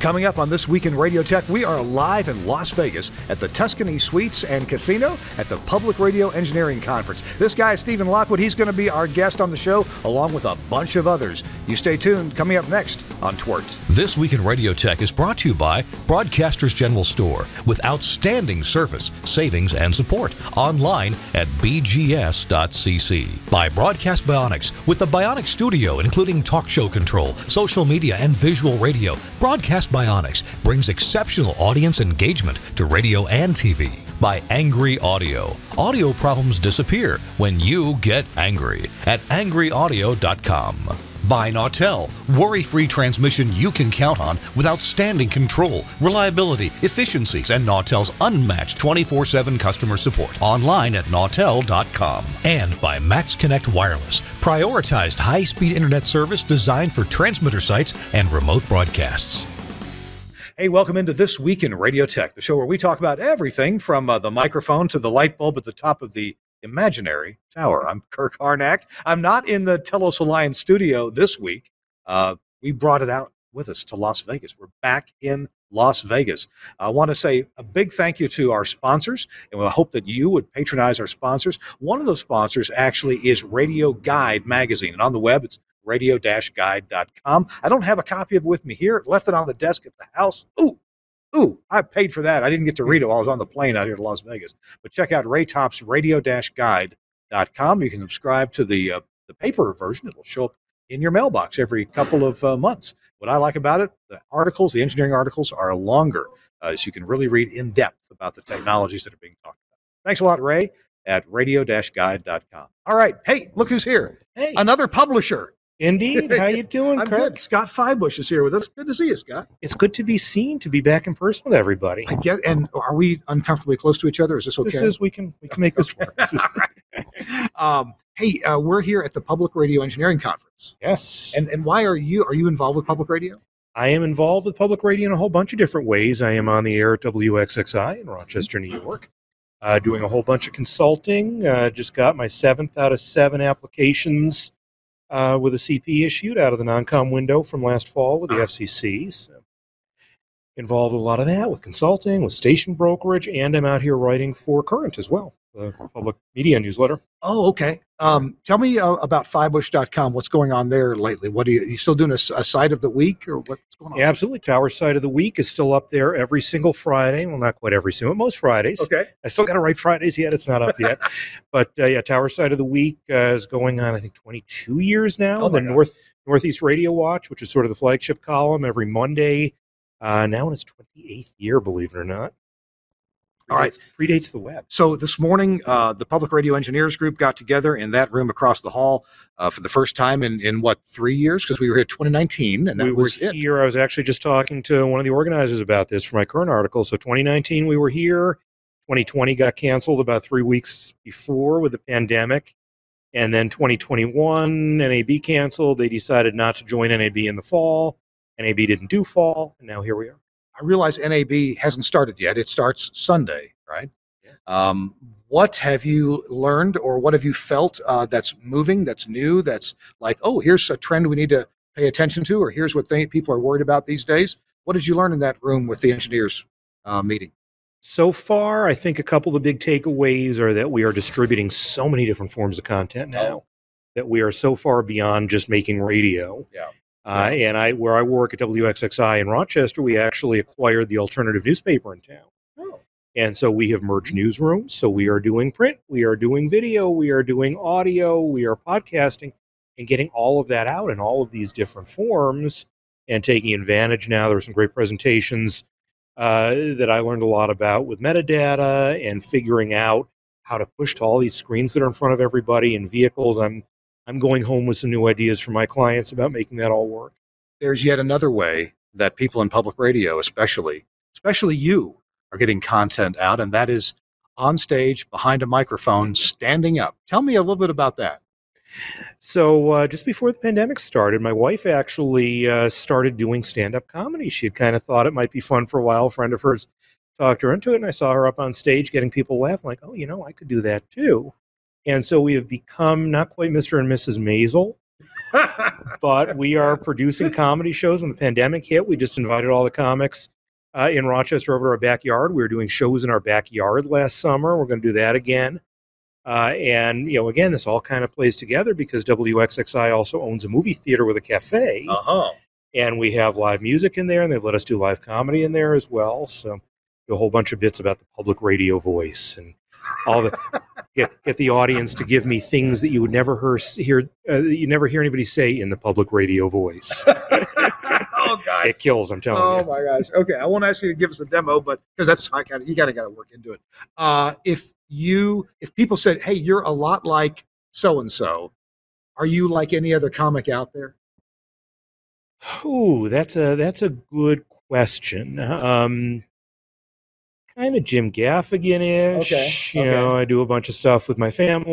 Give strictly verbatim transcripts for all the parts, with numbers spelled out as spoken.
Coming up on This Week in Radio Tech, we are live in Las Vegas at the Tuscany Suites and Casino at the Public Radio Engineering Conference. This guy is Stephen Lockwood. He's going to be our guest on the show, along with a bunch of others. You stay tuned. Coming up next on Twerts. This Week in Radio Tech is brought to you by Broadcasters General Store, with outstanding service, savings, and support. Online at b g s dot c c. By Broadcast Bionics, with the Bionics Studio, including talk show control, social media, and visual radio. Broadcast Bionics brings exceptional audience engagement to radio and T V. By Angry Audio. Audio problems disappear when you get angry at angry audio dot com. By Nautel, worry-free transmission you can count on with outstanding control, reliability, efficiencies, and Nautel's unmatched twenty-four seven customer support. Online at nautel dot com. And by MaxConnect Wireless, prioritized high-speed internet service designed for transmitter sites and remote broadcasts. Hey, welcome into This Week in Radio Tech, the show where we talk about everything from uh, the microphone to the light bulb at the top of the imaginary tower. I'm Kirk Harnack. I'm not in the Telos Alliance studio this week. Uh, we brought it out with us to Las Vegas. We're back in Las Vegas. I want to say a big thank you to our sponsors, and I hope that you would patronize our sponsors. One of those sponsors actually is Radio Guide magazine, and on the web it's radio dash guide dot com. I don't have a copy of it with me here. Left it on the desk at the house. Ooh, ooh, I paid for that. I didn't get to read it while I was on the plane out here to Las Vegas. But check out Ray Top's radio dash guide dot com. You can subscribe to the uh, the paper version. It will show up in your mailbox every couple of uh, months. What I like about it, the articles, the engineering articles are longer, uh, so you can really read in depth about the technologies that are being talked about. Thanks a lot, Ray, at radio dash guide dot com. All right. Hey, look who's here. Hey. Another publisher. Indeed. How you doing, I'm Kirk? good. Scott Fibush is here with us. Good to see you, Scott. It's good to be seen, to be back in person with everybody. I get. And are we uncomfortably close to each other? Is this okay? This is, we can we can make this work. This is, um, hey, uh, we're here at the Public Radio Engineering Conference. yes. And and why are you are you involved with public radio? I am involved with public radio in a whole bunch of different ways. I am on the air at W X X I in Rochester, New York, uh, doing a whole bunch of consulting. Uh, just got my seventh out of seven applications uh, with a C P issued out of the non-com window from last fall with the F C C. So involved with a lot of that, with consulting, with station brokerage, and I'm out here writing for Current as well, the public media newsletter. Oh, okay. Um, tell me uh, about fibush dot com. What's going on there lately? What are you, are you still doing a, a site of the week, or what's going on? Yeah, absolutely. Tower Site of the Week is still up there every single Friday. Well, not quite every single, most Fridays. Okay. I still got to write Fridays yet. It's not up yet. But uh, yeah, Tower Site of the Week uh, is going on, I think, twenty-two years now. Oh, the my God. North Northeast Radio Watch, which is sort of the flagship column every Monday. Uh, now in its twenty-eighth year, believe it or not. All right. Predates the web. So this morning, uh, the Public Radio Engineers Group got together in that room across the hall uh, for the first time in, in what, three years? Because we were here twenty nineteen, and that we were was it. here. I was actually just talking to one of the organizers about this for my current article. So twenty nineteen, we were here. twenty twenty got canceled about three weeks before with the pandemic. And then twenty twenty-one, N A B canceled. They decided not to join N A B in the fall. N A B didn't do fall, and now here we are. I realize N A B hasn't started yet. It starts Sunday, right? Um, what have you learned, or what have you felt uh, that's moving, that's new, that's like, oh, here's a trend we need to pay attention to, or here's what they, people are worried about these days? What did you learn in that room with the engineers uh, meeting? So far, I think a couple of the big takeaways are that we are distributing so many different forms of content now, Oh. that we are so far beyond just making radio. Yeah. Uh, and I, where I work at W X X I in Rochester, we actually acquired the alternative newspaper in town. Oh. And so we have merged newsrooms. So we are doing print, we are doing video, we are doing audio, we are podcasting, and getting all of that out in all of these different forms and taking advantage now. There were some great presentations uh, that I learned a lot about with metadata and figuring out how to push to all these screens that are in front of everybody in vehicles. I'm I'm going home with some new ideas for my clients about making that all work. There's yet another way that people in public radio, especially, especially you, are getting content out, and that is on stage, behind a microphone, standing up. Tell me a little bit about that. So uh, just before the pandemic started, my wife actually uh, started doing stand-up comedy. She had kind of thought it might be fun for a while. A friend of hers talked her into it, and I saw her up on stage getting people laughing, like, oh, you know, I could do that too. And so we have become not quite Mister and Missus Maisel, But we are producing comedy shows when the pandemic hit. We just invited all the comics uh, in Rochester over to our backyard. We were doing shows in our backyard last summer. We're going to do that again. Uh, and, you know, again, this all kind of plays together because W X X I also owns a movie theater with a cafe. Uh-huh. And we have live music in there, and they've let us do live comedy in there as well. So a whole bunch of bits about the public radio voice and all the get get the audience to give me things that you would never hear hear uh, you never hear anybody say in the public radio voice. Oh God, it kills! I'm telling oh, you. Oh my gosh. Okay, I won't ask you to give us a demo, but because that's I got you got to got to work into it. Uh, if you if people said, "Hey, you're a lot like so and so," are you like any other comic out there? Ooh, that's a that's a good question. Um, kind of Jim Gaffigan-ish. Okay. You okay. know, I do a bunch of stuff with my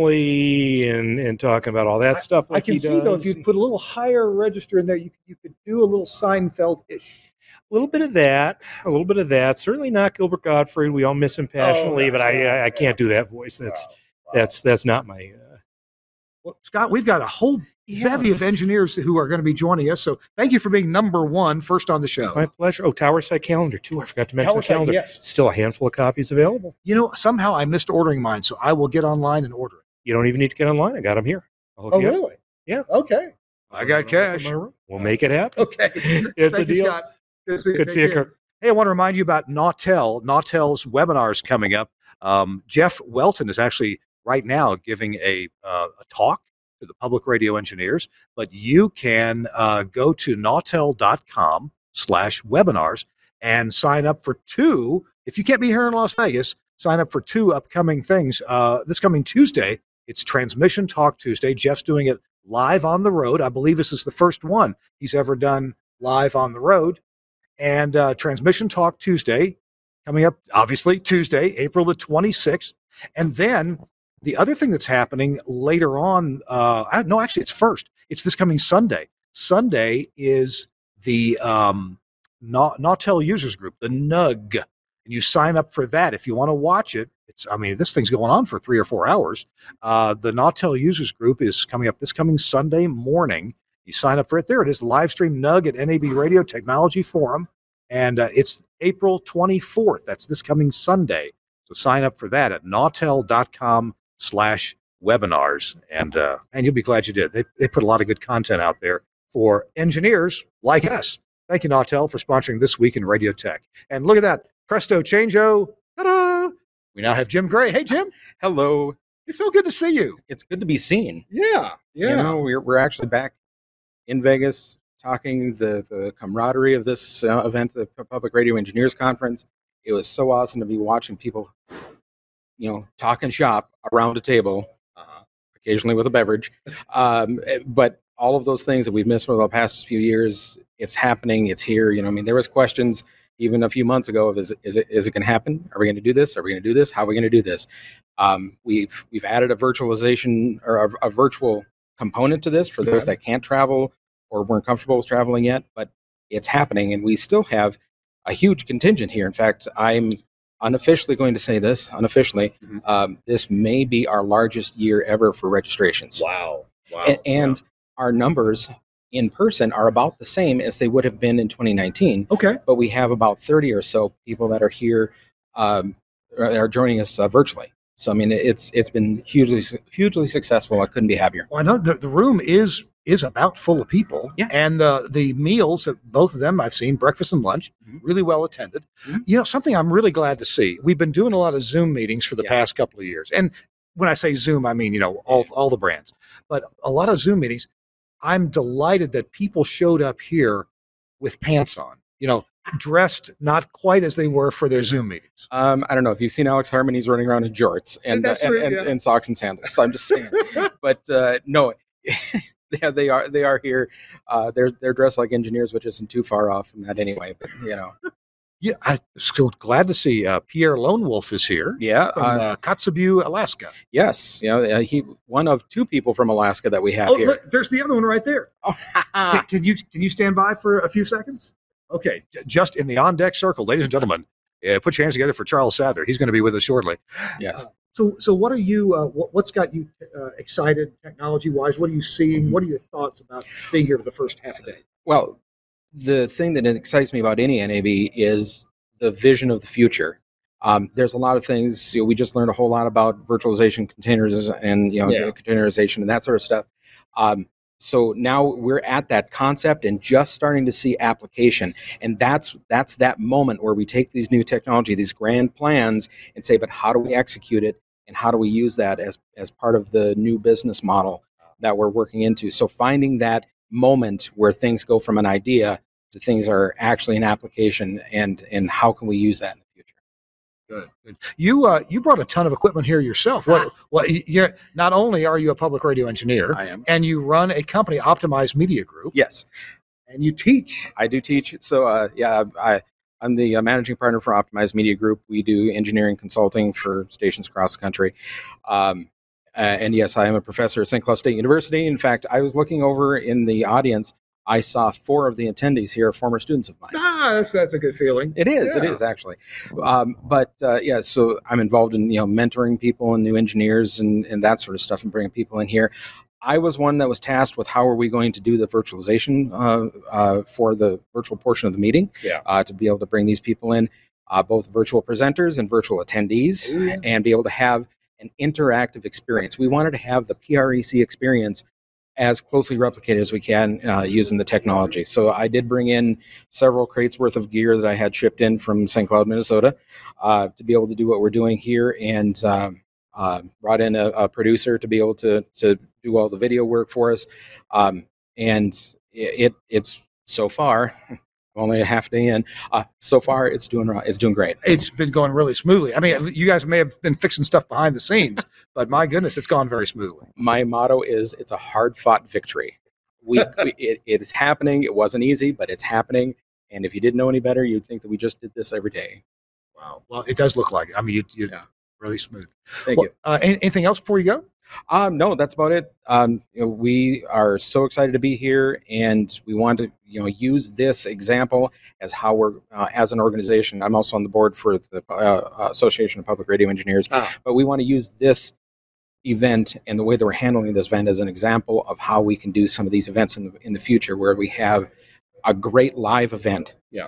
family and, and talking about all that I, stuff. Like I can he see does. though, if you put a little higher register in there, you you could do a little Seinfeld-ish. A little bit of that, a little bit of that. Certainly not Gilbert Gottfried. We all miss him passionately, oh, but I I, I can't yeah. do that voice. That's wow. Wow. that's that's not my. Uh... Well, Scott, we've got a whole bevy of engineers who are going to be joining us. So thank you for being number one, first on the show. My pleasure. Oh, Tower Site Calendar too. I forgot to mention Tower the calendar. Site, yes. Still a handful of copies available. You know, somehow I missed ordering mine, so I will get online and order it. You don't even need to get online. I got them here. I'll hook Oh, you up. really? Yeah. Okay. I got cash. We'll make it happen. Okay. It's Thank a you, deal. Scott. Good to see you. Good to see you, care. Kirk. Hey, I want to remind you about Nautel. Nautel's webinars coming up. Um, Jeff Welton is actually right now giving a, uh, a talk to the public radio engineers, but you can uh, go to nautel.com slash webinars and sign up for two. If you can't be here in Las Vegas, sign up for two upcoming things. Uh, this coming Tuesday, it's Transmission Talk Tuesday. Jeff's doing it live on the road. I believe this is the first one he's ever done live on the road. And uh, Transmission Talk Tuesday, coming up, obviously, Tuesday, April the twenty-sixth. And then the other thing that's happening later on, uh, I, no, actually, it's first. It's this coming Sunday. Sunday is the um, Nautel Users Group, the N U G. And you sign up for that. If you want to watch it, it's, I mean, this thing's going on for three or four hours. Uh, the Nautel Users Group is coming up this coming Sunday morning. You sign up for it. There it is, live stream N U G at N A B Radio Technology Forum. And uh, it's April twenty-fourth. That's this coming Sunday. So sign up for that at nautel.com slash webinars. And uh, and you'll be glad you did. They, they put a lot of good content out there for engineers like us. Thank you, Nautel, for sponsoring This Week in Radio Tech. And look at that. Presto changeo. Ta-da! We now have Jim Gray. Hey, Jim. Hello. It's so good to see you. It's good to be seen. Yeah. Yeah. You know, we're, we're actually back in Vegas talking the, the camaraderie of this uh, event, the Public Radio Engineers Conference. It was so awesome to be watching people, you know, talk and shop around a table, uh, occasionally with a beverage. Um, but all of those things that we've missed over the past few years, it's happening. It's here. You know, I mean, there was questions even a few months ago of is, is it is it going to happen? Are we going to do this? Are we going to do this? How are we going to do this? Um, we've we've added a virtualization or a, a virtual component to this for those that can't travel or weren't comfortable with traveling yet, but it's happening, and we still have a huge contingent here. In fact, I'm unofficially going to say this, unofficially, mm-hmm. um, this may be our largest year ever for registrations. Wow. Wow. A- and wow. Our numbers in person are about the same as they would have been in twenty nineteen. Okay. But we have about thirty or so people that are here, um, are joining us uh, virtually. So, I mean, it's it's been hugely, hugely successful. I couldn't be happier. Well, I know the, the room is is about full of people. Yeah. And uh, the meals, both of them I've seen, breakfast and lunch, mm-hmm. really well attended. Mm-hmm. You know, something I'm really glad to see. We've been doing a lot of Zoom meetings for the yeah. past couple of years. And when I say Zoom, I mean, you know, all, all the brands. But a lot of Zoom meetings, I'm delighted that people showed up here with pants on, you know, dressed not quite as they were for their Zoom meetings. Um, I don't know if you've seen Alex Harmon. He's running around in jorts and uh, true, and, yeah. and, and socks and sandals. So I'm just saying. But uh, no, yeah, they are they are here. Uh, they're they're dressed like engineers, which isn't too far off from that anyway. But you know, yeah, I'm so glad to see uh, Pierre Lone Wolf is here. Yeah, from uh, Kotzebue, Alaska. Yes, you know, uh, he one of two people from Alaska that we have oh, here. Look, there's the other one right there. Oh, can, can you can you stand by for a few seconds? Okay, just in the on deck circle, ladies and gentlemen, uh, put your hands together for Charles Sather. He's going to be with us shortly. Yes. Uh, So, so what are you? Uh, what, what's got you uh, excited technology-wise? What are you seeing? What are your thoughts about being here for the first half a day? Well, the thing that excites me about any N A B is the vision of the future. Um, there's a lot of things. You know, we just learned a whole lot about virtualization, containers, and you know, Yeah. containerization and that sort of stuff. Um, so now we're at that concept and just starting to see application, and that's that's that moment where we take these new technology, these grand plans, and say, but how do we execute it, and how do we use that as as part of the new business model that we're working into? So finding that moment where things go from an idea to things are actually an application, and and how can we use that in the future? Good. Good. You uh, you brought a ton of equipment here yourself. What? What? You're not only are you a public radio engineer, I am. and you run a company, Optimized Media Group, Yes, and you teach. I do teach. So uh, yeah, I I'm the uh, managing partner for Optimized Media Group. We do engineering consulting for stations across the country. Um, uh, and yes, I am a professor at Saint Cloud State University. In fact, I was looking over in the audience. I saw four of the attendees here are former students of mine. Ah, that's that's a good feeling. It is. It Yeah. is actually. Um, but uh, yeah, so I'm involved in you know mentoring people and new engineers and, and that sort of stuff, and bringing people in here. I was one that was tasked with how are we going to do the virtualization uh, uh, for the virtual portion of the meeting. Yeah. Uh, to be able to bring these people in, uh, both virtual presenters and virtual attendees, Ooh. and be able to have an interactive experience. We wanted to have the P R E C experience as closely replicated as we can uh, using the technology. So I did bring in several crates worth of gear that I had shipped in from Saint Cloud, Minnesota, uh, to be able to do what we're doing here, and um, uh, brought in a, a producer to be able to to do all the video work for us. Um, and it, it it's so far only a half day in. Uh, so far, it's doing it's doing great. It's been going really smoothly. I mean, you guys may have been fixing stuff behind the scenes, but my goodness, it's gone very smoothly. My motto is it's a hard fought victory. We, we it, it is happening. It wasn't easy, but it's happening. And if you didn't know any better, you'd think that we just did this every day. Wow. Well, it does look like it. I mean, you, you Yeah. really smooth. Thank Well, you. uh, any- anything else before you go? Um, no, that's about it. Um, you know, we are so excited to be here, and we want to, you know, use this example as how we're, uh, as an organization. I'm also on the board for the uh, Association of Public Radio Engineers, Ah. but we want to use this event and the way that we're handling this event as an example of how we can do some of these events in the, in the future, where we have a great live event. Yeah.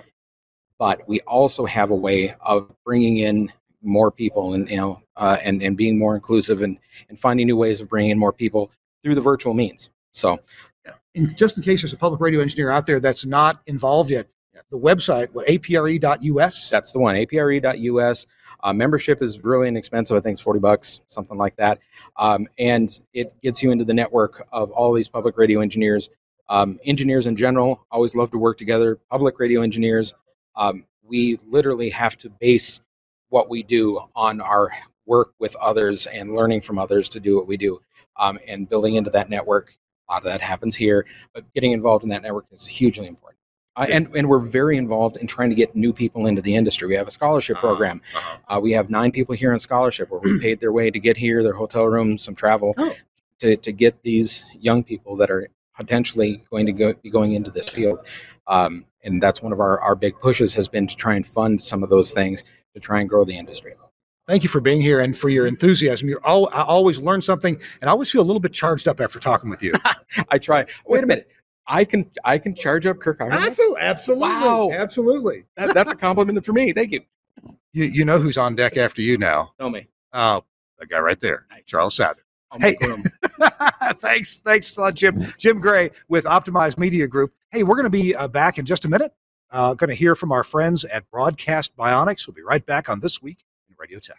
But we also have a way of bringing in more people, and you know, uh, and and being more inclusive, and and finding new ways of bringing in more people through the virtual means. So And just in case there's a public radio engineer out there that's not involved yet, the website, what, A P R E dot U S? that's the one, A P R E dot U S. Uh, membership is really inexpensive. I think it's forty bucks, something like that. Um, and it gets you into the network of all these public radio engineers. Um, engineers in general always love to work together. Public radio engineers, um, we literally have to base what we do on our work with others and learning from others to do what we do, um, and building into that network. A lot of that happens here, but getting involved in that network is hugely important. Uh, and, and we're very involved in trying to get new people into the industry. We have a scholarship program. Uh, we have nine people here on scholarship where we paid their way to get here, their hotel room, some travel, Oh. to, to get these young people that are potentially going to go, be going into this field. Um, and that's one of our, our big pushes, has been to try and fund some of those things to try and grow the industry. Thank you for being here and for your enthusiasm. You're all, I always learn something, and I always feel a little bit charged up after talking with you. I try. Wait a minute. I can I can charge up Kirk Ireland? Absolutely. Absolutely. Wow. Absolutely. That, that's a compliment for me. Thank you. You, you know who's on deck after you now. Tell me. Oh, that guy right there, Nice. Charles Sather. Oh, Hey. Groom. thanks. Thanks, uh, Jim. Jim Gray with Optimized Media Group. Hey, we're going to be uh, back in just a minute. Uh, going to hear from our friends at Broadcast Bionics. We'll be right back on This Week in Radio Tech.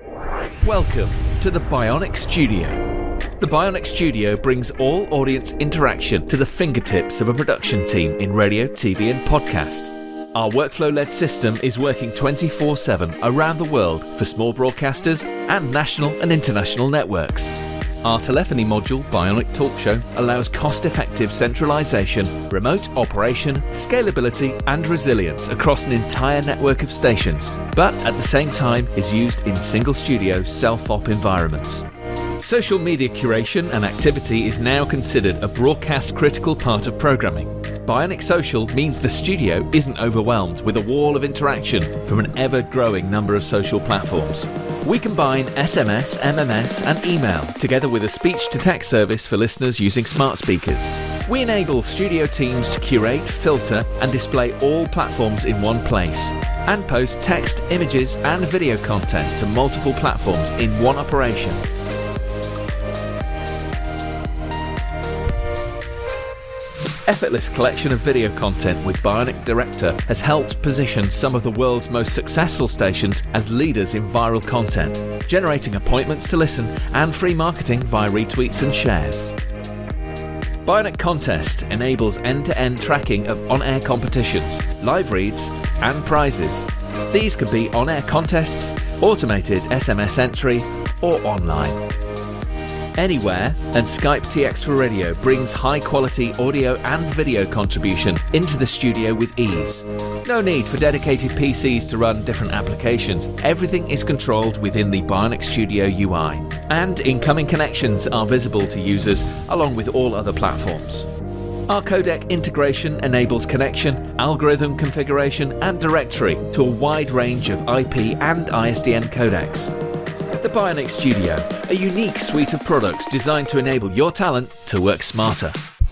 Welcome to the Bionic Studio. The Bionic Studio brings all audience interaction to the fingertips of a production team in radio, T V, and podcast. Our workflow-led system is working twenty-four seven around the world for small broadcasters and national and international networks. Our telephony module, Bionic Talk Show, allows cost-effective centralization, remote operation, scalability, and resilience across an entire network of stations, but at the same time is used in single-studio self-op environments. Social media curation and activity is now considered a broadcast critical part of programming. Bionic Social means the studio isn't overwhelmed with a wall of interaction from an ever-growing number of social platforms. We combine S M S, M M S and email together with a speech-to-text service for listeners using smart speakers. We enable studio teams to curate, filter and display all platforms in one place and post text, images and video content to multiple platforms in one operation. Effortless collection of video content with Bionic Director has helped position some of the world's most successful stations as leaders in viral content, generating appointments to listen and free marketing via retweets and shares. Bionic Contest enables end-to-end tracking of on-air competitions, live reads and prizes. These could be on-air contests, automated S M S entry or online. Anywhere, and Skype T X for Radio brings high-quality audio and video contribution into the studio with ease. No need for dedicated P Cs to run different applications. Everything is controlled within the Bionic Studio U I, and incoming connections are visible to users along with all other platforms. Our codec integration enables connection, algorithm configuration, and directory to a wide range of I P and I S D N codecs. The Bionic Studio, a unique suite of products designed to enable your talent to work smarter.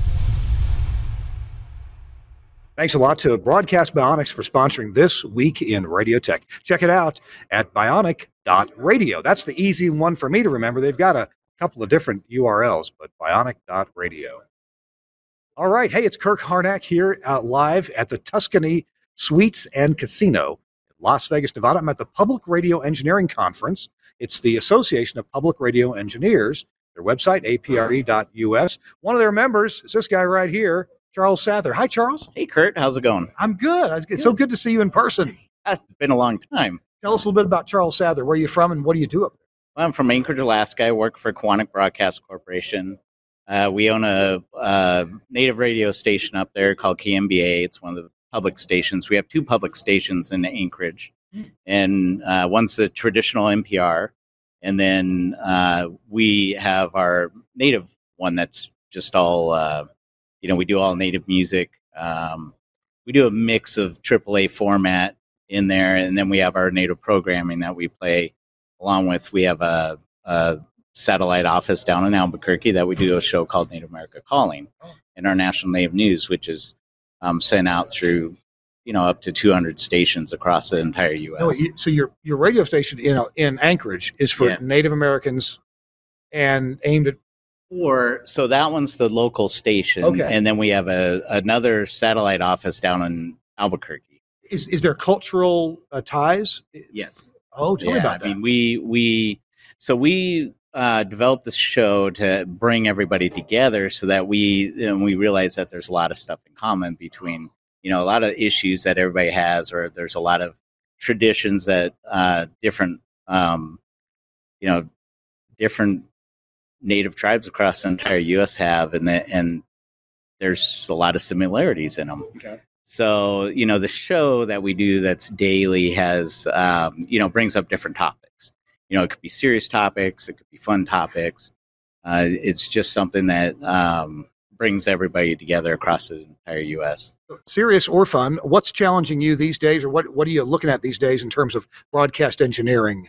Thanks a lot to Broadcast Bionics for sponsoring This Week in Radio Tech. Check it out at bionic dot radio. That's the easy one for me to remember. They've got a couple of different U R Ls, but bionic dot radio. All right. Hey, it's Kirk Harnack here uh, live at the Tuscany Suites and Casino in Las Vegas, Nevada. I'm at the Public Radio Engineering Conference. It's the Association of Public Radio Engineers. Their website, A P R E dot U S. One of their members is this guy right here, Charles Sather. Hi, Charles. Hey, Kurt. How's it going? I'm good. It's good. So good to see you in person. It's been a long time. Tell us a little bit about Charles Sather. Where are you from and what do you do up there? Well, I'm from Anchorage, Alaska. I work for Quantic Broadcast Corporation. Uh, we own a, a native radio station up there called K M B A. It's one of the public stations. We have two public stations in Anchorage. And uh, one's the traditional N P R, and then uh, we have our native one that's just all, uh, you know, we do all native music. Um, we do a mix of triple A format in there, and then we have our native programming that we play along with. We have a, a satellite office down in Albuquerque that we do a show called Native America Calling, and our national native news, which is um, sent out through, you know, up to two hundred stations across the entire U S. No, you, so your your radio station in in Anchorage is for Yeah. Native Americans and aimed at. Or so that one's the local station, Okay. and then we have a another satellite office down in Albuquerque. Is is there cultural uh, ties? Yes. Oh, tell me Yeah, about I that. mean, we we so we uh, developed this show to bring everybody together, so that we and we realize that there's a lot of stuff in common between, you know, a lot of issues that everybody has, or there's a lot of traditions that uh, different, um, you know, different native tribes across the entire U S have, and the, and there's a lot of similarities in them. Okay. So, you know, the show that we do that's daily has, um, you know, brings up different topics. You know, it could be serious topics, it could be fun topics. Uh, it's just something that um, brings everybody together across the entire U S. Serious or fun, what's challenging you these days, or what, what are you looking at these days in terms of broadcast engineering?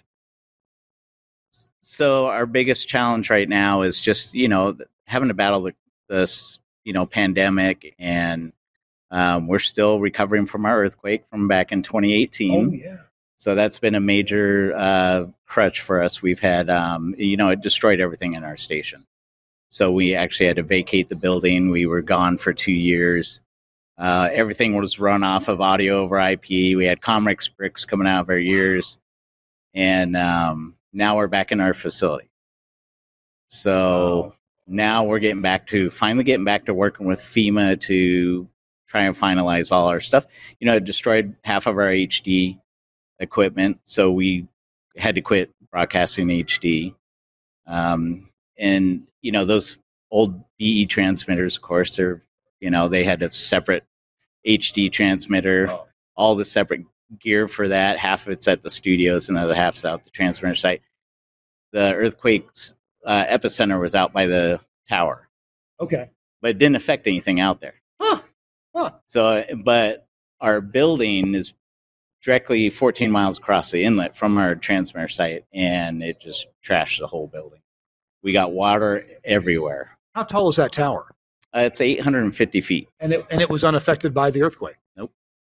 So our biggest challenge right now is just, you know, having to battle the, this, you know, pandemic, and um, we're still recovering from our earthquake from back in twenty eighteen. Oh, yeah. So that's been a major uh, crutch for us. We've had, um, you know, it destroyed everything in our station. So we actually had to vacate the building. We were gone for two years. Uh, everything was run off of audio over I P. We had Comrex bricks coming out of our ears. And um, now we're back in our facility. So wow. Now we're getting back to, finally getting back to working with FEMA to try and finalize all our stuff. You know, it destroyed half of our H D equipment. So we had to quit broadcasting H D. Um, and, you know, those old B E transmitters, of course, they're, you know, they had a separate H D transmitter, oh. all the separate gear for that. Half of it's at the studios and the other half's out the transmitter site. The earthquake's uh, epicenter was out by the tower. Okay. But it didn't affect anything out there. Huh. Huh. So, but our building is directly fourteen miles across the inlet from our transmitter site, and it just trashed the whole building. We got water everywhere. How tall is that tower? Uh, it's eight hundred fifty feet. And it and it was unaffected by the earthquake. Nope.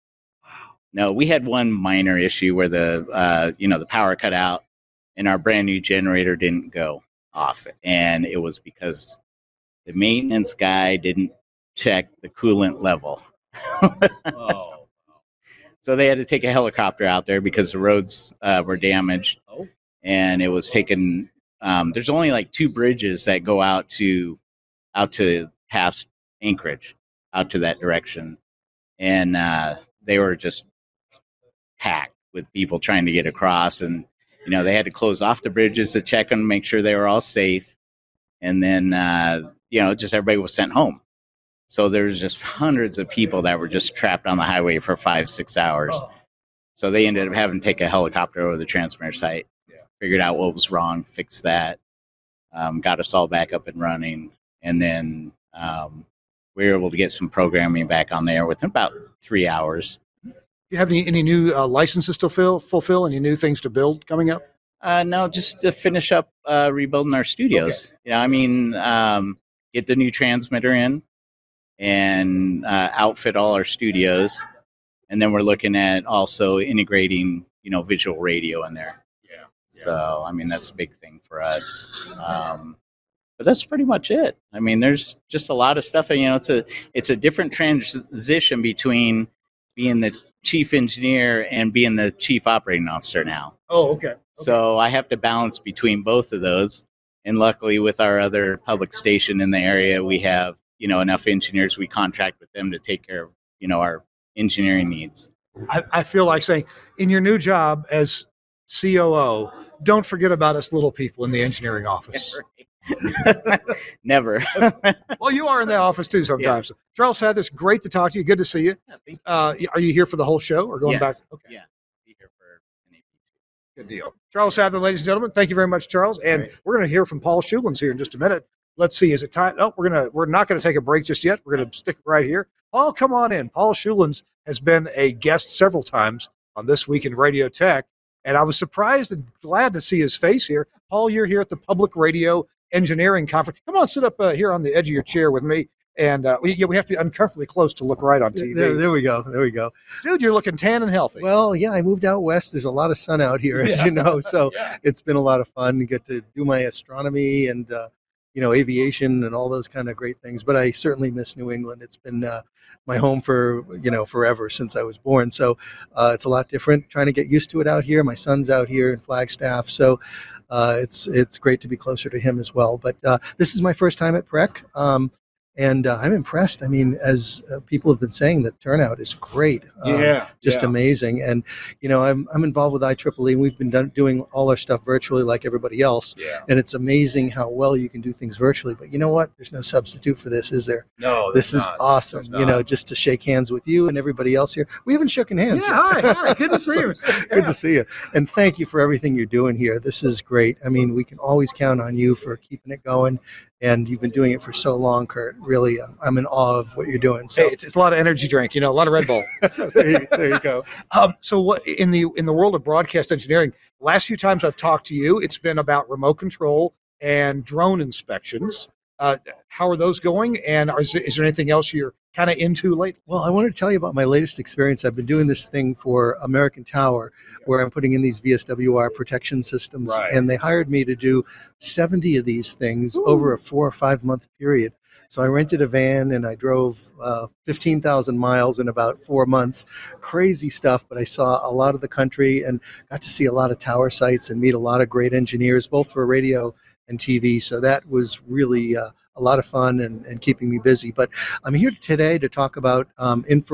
No, we had one minor issue where the uh, you know the power cut out, and our brand new generator didn't go off, and it was because the maintenance guy didn't check the coolant level. Oh. So they had to take a helicopter out there because the roads uh, were damaged, Oh. and it was taken. Um, there's only like two bridges that go out to out to past Anchorage, out to that direction, and uh, they were just packed with people trying to get across. And you know they had to close off the bridges to check and make sure they were all safe, and then uh, you know just everybody was sent home. So there's just hundreds of people that were just trapped on the highway for five, six hours. Oh. So they ended up having to take a helicopter over the transmitter site, yeah. figured out what was wrong, fixed that, um, got us all back up and running. And then um, we were able to get some programming back on there within about three hours. Do you have any, any new uh, licenses to fill, fulfill, any new things to build coming up? Uh, no, just to finish up uh, rebuilding our studios. Okay. Yeah, I mean, um, get the new transmitter in and uh, outfit all our studios. And then we're looking at also integrating, you know, visual radio in there. Yeah. yeah. So, I mean, that's a big thing for us. Um, but that's pretty much it. I mean, there's just a lot of stuff. You know, it's a it's a different transition between being the chief engineer and being the chief operating officer now. Oh, okay. okay. So I have to balance between both of those. And luckily, with our other public station in the area, we have, you know, enough engineers. We contract with them to take care of, you know, our engineering needs. I, I feel like saying, in your new job as C O O, don't forget about us little people in the engineering office. Never. Well, you are in the office too sometimes. Yeah. Charles Sathers, great to talk to you. Good to see you. Yeah, uh, are you here for the whole show or going yes. back? Okay. Yeah. Be here for an A P two. Good deal. Charles Sather, ladies and gentlemen, thank you very much, Charles. And right. we're going to hear from Paul Schulins here in just a minute. Let's see, is it time? Oh, we're gonna we're not going to take a break just yet. We're going to stick right here. Paul, come on in. Paul Schulins has been a guest several times on This Week in Radio Tech, and I was surprised and glad to see his face here. Paul, you're here at the Public Radio Engineering Conference. Come on, sit up uh, here on the edge of your chair with me. And uh, we, yeah, we have to be uncomfortably close to look right on T V. There, there we go. There we go. Dude, you're looking tan and healthy. Well, yeah, I moved out west. There's a lot of sun out here, as yeah. you know. So yeah. it's been a lot of fun to get to do my astronomy and, uh, you know, aviation and all those kind of great things. But I certainly miss New England. It's been uh, my home for, you know, forever since I was born. So uh, it's a lot different trying to get used to it out here. My son's out here in Flagstaff. So uh, it's it's great to be closer to him as well. But uh, this is my first time at P R E C. Um, And uh, I'm impressed. I mean, as uh, people have been saying, the turnout is great. Um, yeah, just yeah. amazing. And you know, I'm I'm involved with I triple E. We've been done, doing all our stuff virtually, like everybody else. Yeah. And it's amazing how well you can do things virtually. But you know what? There's no substitute for this, is there? No, this is not. awesome. You know, just to shake hands with you and everybody else here. We haven't shaken hands. Yeah, hi, hi. Good to see so, you. Good Yeah. to see you. And thank you for everything you're doing here. This is great. I mean, we can always count on you for keeping it going. And you've been doing it for so long, Kurt. Really, uh, I'm in awe of what you're doing. So Hey, it's, it's a lot of energy drink, you know, a lot of Red Bull. there, you, there you go. Um, so, what in the in the world of broadcast engineering? Last few times I've talked to you, it's been about remote control and drone inspections. Uh, how are those going? And are, is, is there anything else you're kind of into lately? Well, I wanted to tell you about my latest experience. I've been doing this thing for American Tower, where I'm putting in these V S W R protection systems, Right. and they hired me to do seventy of these things Ooh. over a four or five month period. So I rented a van and I drove uh, fifteen thousand miles in about four months. Crazy stuff, but I saw a lot of the country and got to see a lot of tower sites and meet a lot of great engineers, both for radio and T V. So that was really uh, a lot of fun and, and keeping me busy. But I'm here today to talk about um, infrared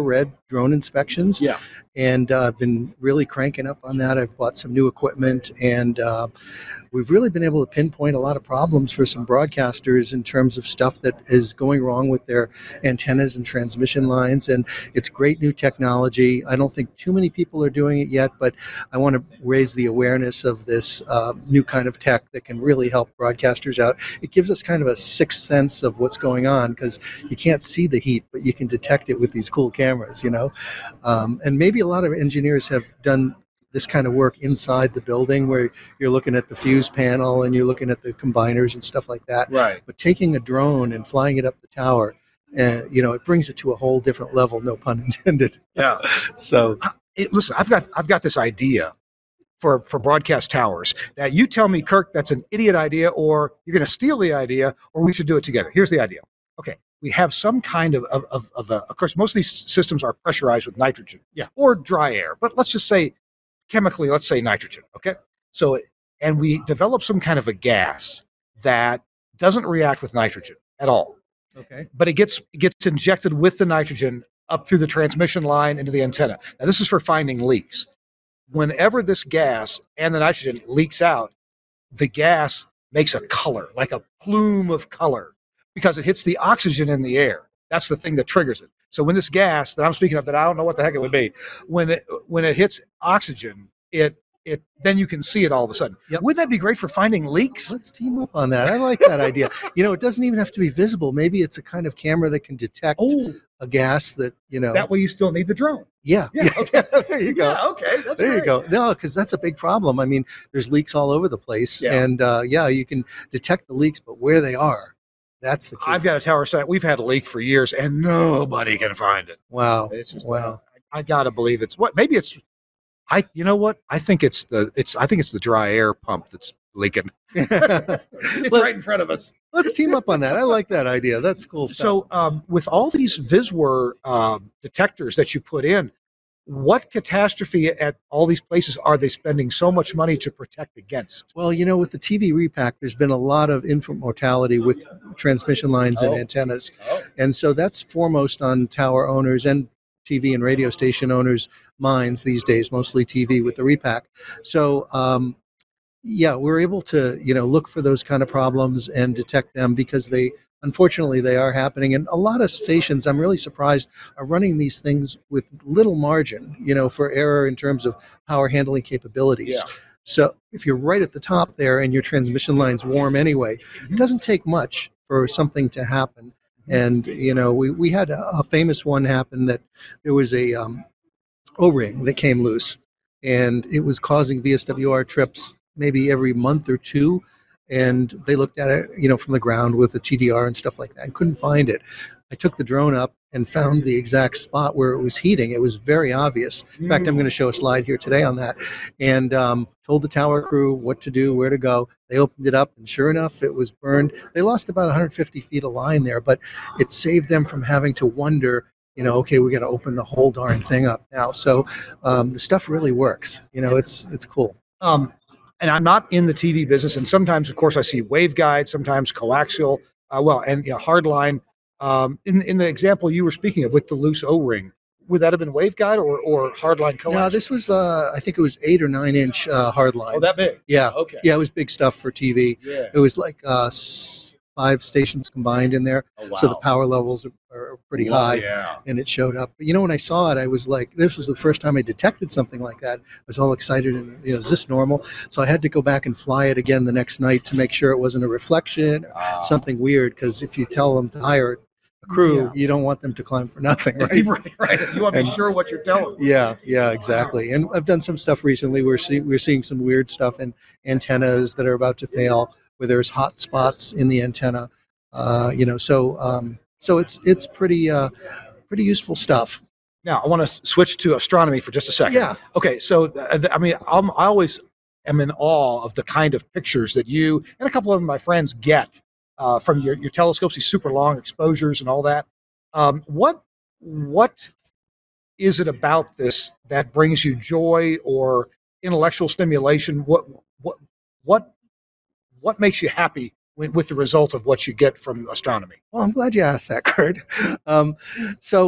drone inspections. Yeah. And uh, I've been really cranking up on that. I've bought some new equipment, and uh, we've really been able to pinpoint a lot of problems for some broadcasters in terms of stuff that is going wrong with their antennas and transmission lines. And it's great new technology. I don't think too many people are doing it yet, but I want to raise the awareness of this uh, new kind of tech that can really help broadcasters out. It gives us kind of a sixth sense of what's going on, because you can't see the heat, but you can detect it with these cool cameras, you know. Um, and maybe a lot of engineers have done this kind of work inside the building, where you're looking at the fuse panel and you're looking at the combiners and stuff like that. Right. But taking a drone and flying it up the tower, uh, you know, it brings it to a whole different level. No pun intended. Yeah. So, It, listen, I've got I've got this idea for for broadcast towers. Now, you tell me, Kirk, that's an idiot idea, or you're going to steal the idea, or we should do it together. Here's the idea. Okay, we have some kind of of of, of, a, of course, most of these systems are pressurized with nitrogen, yeah, or dry air. But let's just say chemically, let's say nitrogen. Okay, so and we develop some kind of a gas that doesn't react with nitrogen at all. Okay, but it gets it gets injected with the nitrogen up through the transmission line into the antenna. Now, this is for finding leaks. Whenever this gas and the nitrogen leaks out, the gas makes a color, like a plume of color, because it hits the oxygen in the air. That's the thing that triggers it. So when this gas that I'm speaking of, that I don't know what the heck it would be, when it when it hits oxygen, it it then you can see it all of a sudden. Yep. Wouldn't that be great for finding leaks? Let's team up on that. I like that idea. You know, it doesn't even have to be visible. Maybe it's a kind of camera that can detect Oh, a gas that, you know. that way you still need the drone. Yeah. Yeah, okay. There you go. Yeah, okay. That's there great. you go. No, because that's a big problem. I mean, there's leaks all over the place. Yeah. And uh, yeah, you can detect the leaks, but where they are, that's the key. I've got a tower site. We've had a leak for years, and nobody can find it. Wow. It's just, Wow. I, I gotta believe it's what. Maybe it's. I. You know what? I think it's the. It's. I think it's the dry air pump that's leaking. It's Let- right in front of us. Let's team up on that. I like that idea. That's cool stuff. So, um, with all these Viswar um, detectors that you put in, what catastrophe at all these places are they spending so much money to protect against? Well, you know, with the T V repack, there's been a lot of infant mortality with transmission lines and Oh. antennas. Oh. And so that's foremost on tower owners and T V and radio station owners' minds these days, mostly T V with the repack. So, um, yeah, we're able to, you know, look for those kind of problems and detect them, because they, unfortunately, they are happening. And a lot of stations, I'm really surprised, are running these things with little margin, you know, for error in terms of power handling capabilities. Yeah. So if you're right at the top there and your transmission line's warm anyway, it doesn't take much for something to happen. And, you know, we, we had a, a famous one happen that there was a um, O-ring that came loose, and it was causing V S W R trips maybe every month or two. And they looked at it, you know, from the ground with a T D R and stuff like that, and couldn't find it. I took the drone up and found the exact spot where it was heating. It was very obvious. In fact, I'm going to show a slide here today on that. And um, told the tower crew what to do, where to go. They opened it up, and sure enough, it was burned. They lost about one hundred fifty feet of line there, but it saved them from having to wonder, you know, okay, we got to open the whole darn thing up now. So um, the stuff really works. You know, it's it's cool. Um, and I'm not in the T V business, and sometimes, of course, I see waveguide, sometimes coaxial, uh, well, and you know, hardline. Um, in in the example you were speaking of with the loose O-ring, would that have been waveguide or or hardline coaxial? No, this was, uh, I think it was eight or nine inch uh, hardline. Oh, that big? Yeah. Okay. Yeah, it was big stuff for T V. Yeah. It was like uh, s- five stations combined in there. Oh, wow. So the power levels are, are pretty Oh, high. yeah. And it showed up. But you know, when I saw it, I was like, this was the first time I detected something like that. I was all excited and, you know, is this normal? So I had to go back and fly it again the next night to make sure it wasn't a reflection or Ah. something weird. Because if you tell them to hire a crew, Yeah. you don't want them to climb for nothing, right? right, right. You want to be And- sure what you're telling them. Yeah, yeah, exactly. And I've done some stuff recently. We're see, we're seeing some weird stuff in antennas that are about to fail, where there's hot spots in the antenna. Uh, you know, so um, so it's it's pretty uh, pretty useful stuff. Now, I want to switch to astronomy for just a second. Yeah. Okay. So, th- th- I mean, I'm, I always am in awe of the kind of pictures that you and a couple of my friends get uh, from your, your telescopes, these super long exposures and all that. Um, what what is it about this that brings you joy or intellectual stimulation? What what what what makes you happy with, with the result of what you get from astronomy? Well, I'm glad you asked that, Kurt. Um, so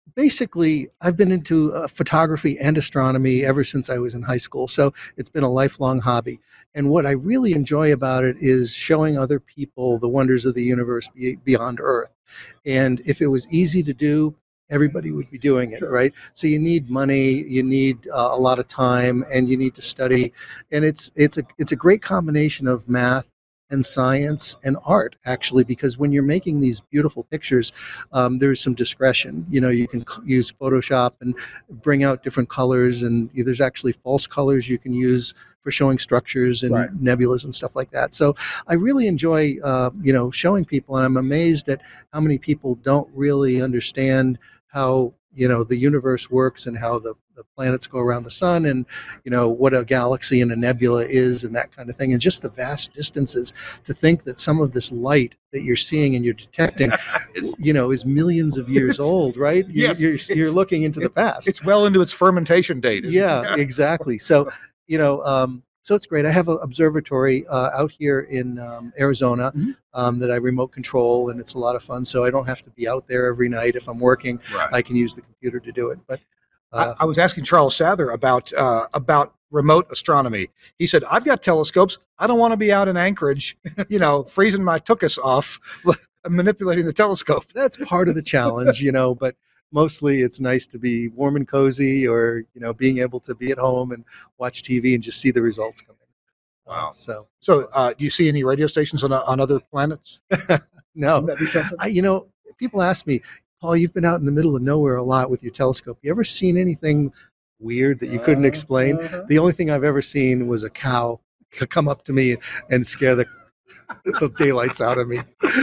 basically, I've been into uh, photography and astronomy ever since I was in high school. So it's been a lifelong hobby. And what I really enjoy about it is showing other people the wonders of the universe be- beyond Earth. And if it was easy to do, everybody would be doing it, right? So you need money, you need uh, a lot of time, and you need to study. And it's it's a it's a great combination of math and science and art, actually, because when you're making these beautiful pictures, um, there's some discretion. You know, you can c- use Photoshop and bring out different colors, and there's actually false colors you can use for showing structures and Right. nebulas and stuff like that. So I really enjoy, uh, you know, showing people, and I'm amazed at how many people don't really understand how, you know, the universe works and how the, the planets go around the sun, and, you know, what a galaxy and a nebula is and that kind of thing, and just the vast distances. To think that some of this light that you're seeing and you're detecting, you know, is millions of years It's- old, right? You- yes, you're, it's- you're looking into the past. It's well into its fermentation date. Isn't Yeah, it? exactly. So, you know, um, so it's great. I have an observatory uh, out here in um, Arizona Mhm. um, that I remote control, and it's a lot of fun. So I don't have to be out there every night. If I'm working, Right. I can use the computer to do it. But uh, I, I was asking Charles Sather about uh, about remote astronomy. He said, "I've got telescopes. I don't want to be out in Anchorage, you know, freezing my tuchus off, manipulating the telescope." that's part of the challenge, you know. But mostly, it's nice to be warm and cozy, or, you know, being able to be at home and watch T V and just see the results come in. Uh, Wow. so, So, uh, do you see any radio stations on on other planets? no, Wouldn't that be something? I, you know, people ask me, Paul, you've been out in the middle of nowhere a lot with your telescope. You ever seen anything weird that you couldn't explain? Uh-huh. The only thing I've ever seen was a cow c- come up to me and scare the, the daylights out of me.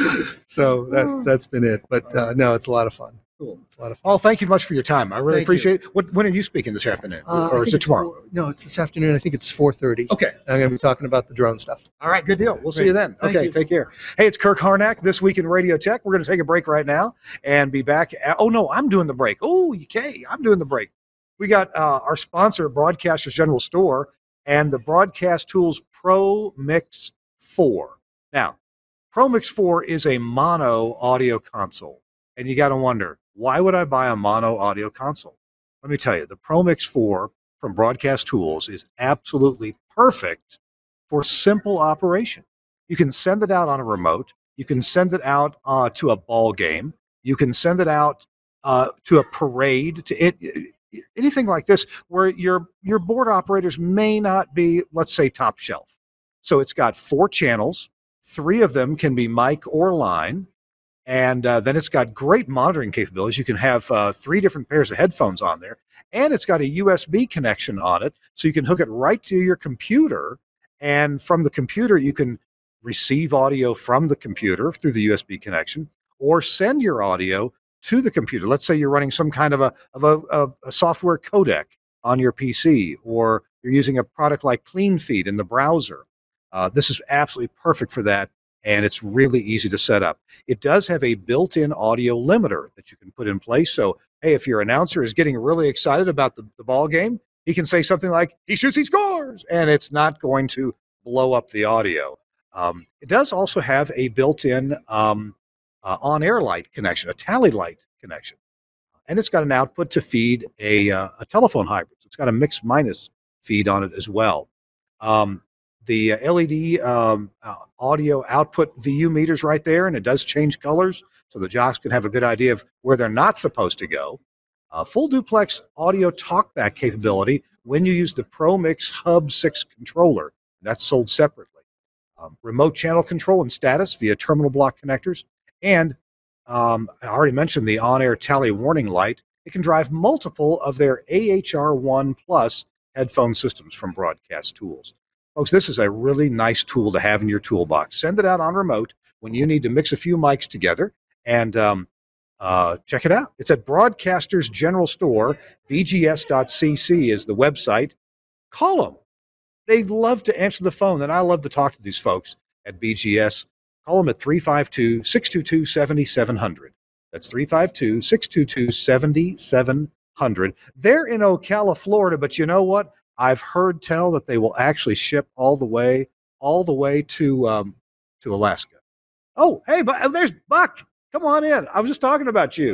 So that, that's been it. But uh, no, it's a lot of fun. Cool. It's a lot of fun. Paul, thank you much for your time. I really Thank you. appreciate it. What, when are you speaking this afternoon, Uh, I or is think it it's tomorrow? four- no, it's this afternoon. I think it's four thirty. Okay. I'm going to be talking about the drone stuff. All right, good deal. We'll see Great. you then. Thank Okay, you. take care. Hey, it's Kirk Harnack, This Week in Radio Tech. We're going to take a break right now and be back. At, oh, no, I'm doing the break. Oh, okay, I'm doing the break. We got uh, our sponsor, Broadcasters General Store, and the Broadcast Tools Pro Mix four. Now, Pro Mix four is a mono audio console, and you got to wonder, why would I buy a mono audio console? Let me tell you, the Pro Mix four from Broadcast Tools is absolutely perfect for simple operation. You can send it out on a remote. You can send it out uh, to a ball game. You can send it out uh, to a parade, to it, anything like this, where your your board operators may not be, let's say, top shelf. So it's got four channels. Three of them can be mic or line. And uh, then it's got great monitoring capabilities. You can have uh, three different pairs of headphones on there. And it's got a U S B connection on it. So you can hook it right to your computer. And from the computer, you can receive audio from the computer through the U S B connection, or send your audio to the computer. Let's say you're running some kind of a, of a, of a software codec on your P C, or you're using a product like CleanFeed in the browser. Uh, this is absolutely perfect for that. And it's really easy to set up. It does have a built-in audio limiter that you can put in place. So, hey, if your announcer is getting really excited about the, the ball game, he can say something like, "He shoots, he scores," and it's not going to blow up the audio. Um, it does also have a built-in um, uh, on-air light connection, a tally light connection. And it's got an output to feed a, uh, a telephone hybrid. So it's got a mix minus feed on it as well. Um, The L E D um, uh, audio output V U meters right there, and it does change colors, so the jocks can have a good idea of where they're not supposed to go. Uh, full duplex audio talkback capability when you use the ProMix Hub six controller. That's sold separately. Um, remote channel control and status via terminal block connectors. And um, I already mentioned the on-air tally warning light. It can drive multiple of their A H R one Plus headphone systems from Broadcast Tools. Folks, this is a really nice tool to have in your toolbox. Send it out on remote when you need to mix a few mics together, and um, uh, check it out. It's at Broadcasters General Store. B G S dot C C is the website. Call them. They love to answer the phone, and I love to talk to these folks at B G S. Call them at three five two, six two two, seven seven zero zero. That's three five two, six two two, seven seven zero zero. They're in Ocala, Florida, but you know what? I've heard tell that they will actually ship all the way, all the way to um, to Alaska. Oh, hey, but there's Buck. Come on in. I was just talking about you.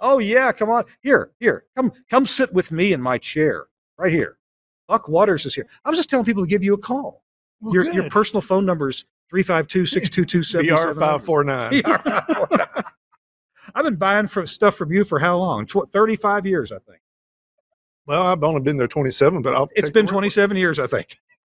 Oh yeah, come on. Here, here. Come come sit with me in my chair. Right here. Buck Waters is here. I was just telling people to give you a call. Well, your good. your personal phone number is three five two, six two two, seven B R seven five four nine. B R five four nine. I've been buying from stuff from you for how long? Tw- thirty-five years, I think. Well, I've only been there twenty-seven, but I'll It's take been the word. twenty-seven years, I think.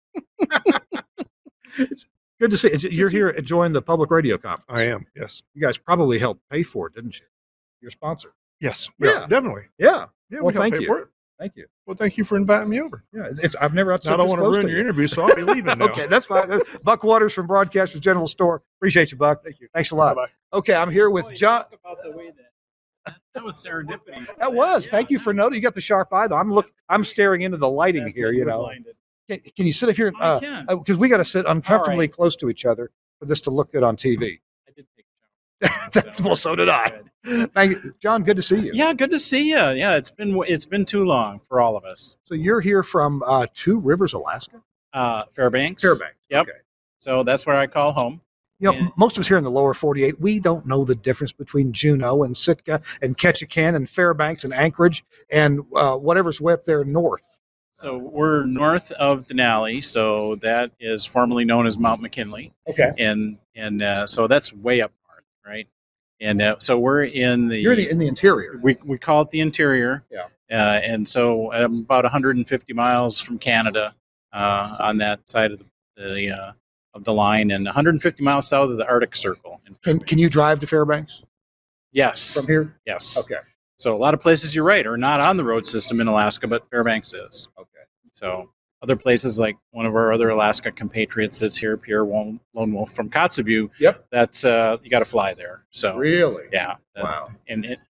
It's good to see. It's- You're here enjoying the public radio conference. I am, yes. You guys probably helped pay for it, didn't you? Your sponsor. Yes. Yeah. Yeah, definitely. Yeah. Yeah, Well, we helped thank pay you. for it. Thank you. Well, thank you for inviting me over. Yeah, it's, it's I've never had Now, I don't want to ruin your interview, so I'll be leaving now. Okay, that's fine. Buck Waters from Broadcasters General Store. Appreciate you, Buck. Thank you. Thanks a lot. Bye-bye. Okay, I'm here with John. About the way that, that was serendipity. That was. Thank you for noting. You got the sharp eye, though. I'm look. I'm staring into the lighting That's here. it, You we're know. blinded. Can, can you sit up here? I Uh, can. Because we got to sit uncomfortably All right. close to each other for this to look good on T V. I did take a shower. That's, well, so did I. Thank you, John. Good to see you. Yeah, good to see you. Yeah, it's been it's been too long for all of us. So you're here from uh, Two Rivers, Alaska. Uh, Fairbanks. Fairbanks. Yep. Okay. So that's where I call home. You know, Yeah. most of us here in the lower forty-eight, we don't know the difference between Juneau and Sitka and Ketchikan and Fairbanks and Anchorage and uh, whatever's way up there north. So we're north of Denali, so that is formerly known as Mount McKinley, Okay. and and uh, so that's way up north, right? And uh, so we're in the You're in the, in the interior. we we call it the interior. Yeah. Uh, and so I'm about one hundred fifty miles from Canada uh, on that side of the, the uh, of the line, and one hundred fifty miles south of the Arctic Circle. in Can, can you Fairbanks. drive to Fairbanks Yes. from here? Yes. Okay. So a lot of places, you're right, are not on the road system in Alaska, but Fairbanks is. Okay. So other places, like one of our other Alaska compatriots that's here, Pierre Lone Wolf from Kotzebue. Yep. That's uh, you got to fly there. So Really? yeah. that- Wow. And it,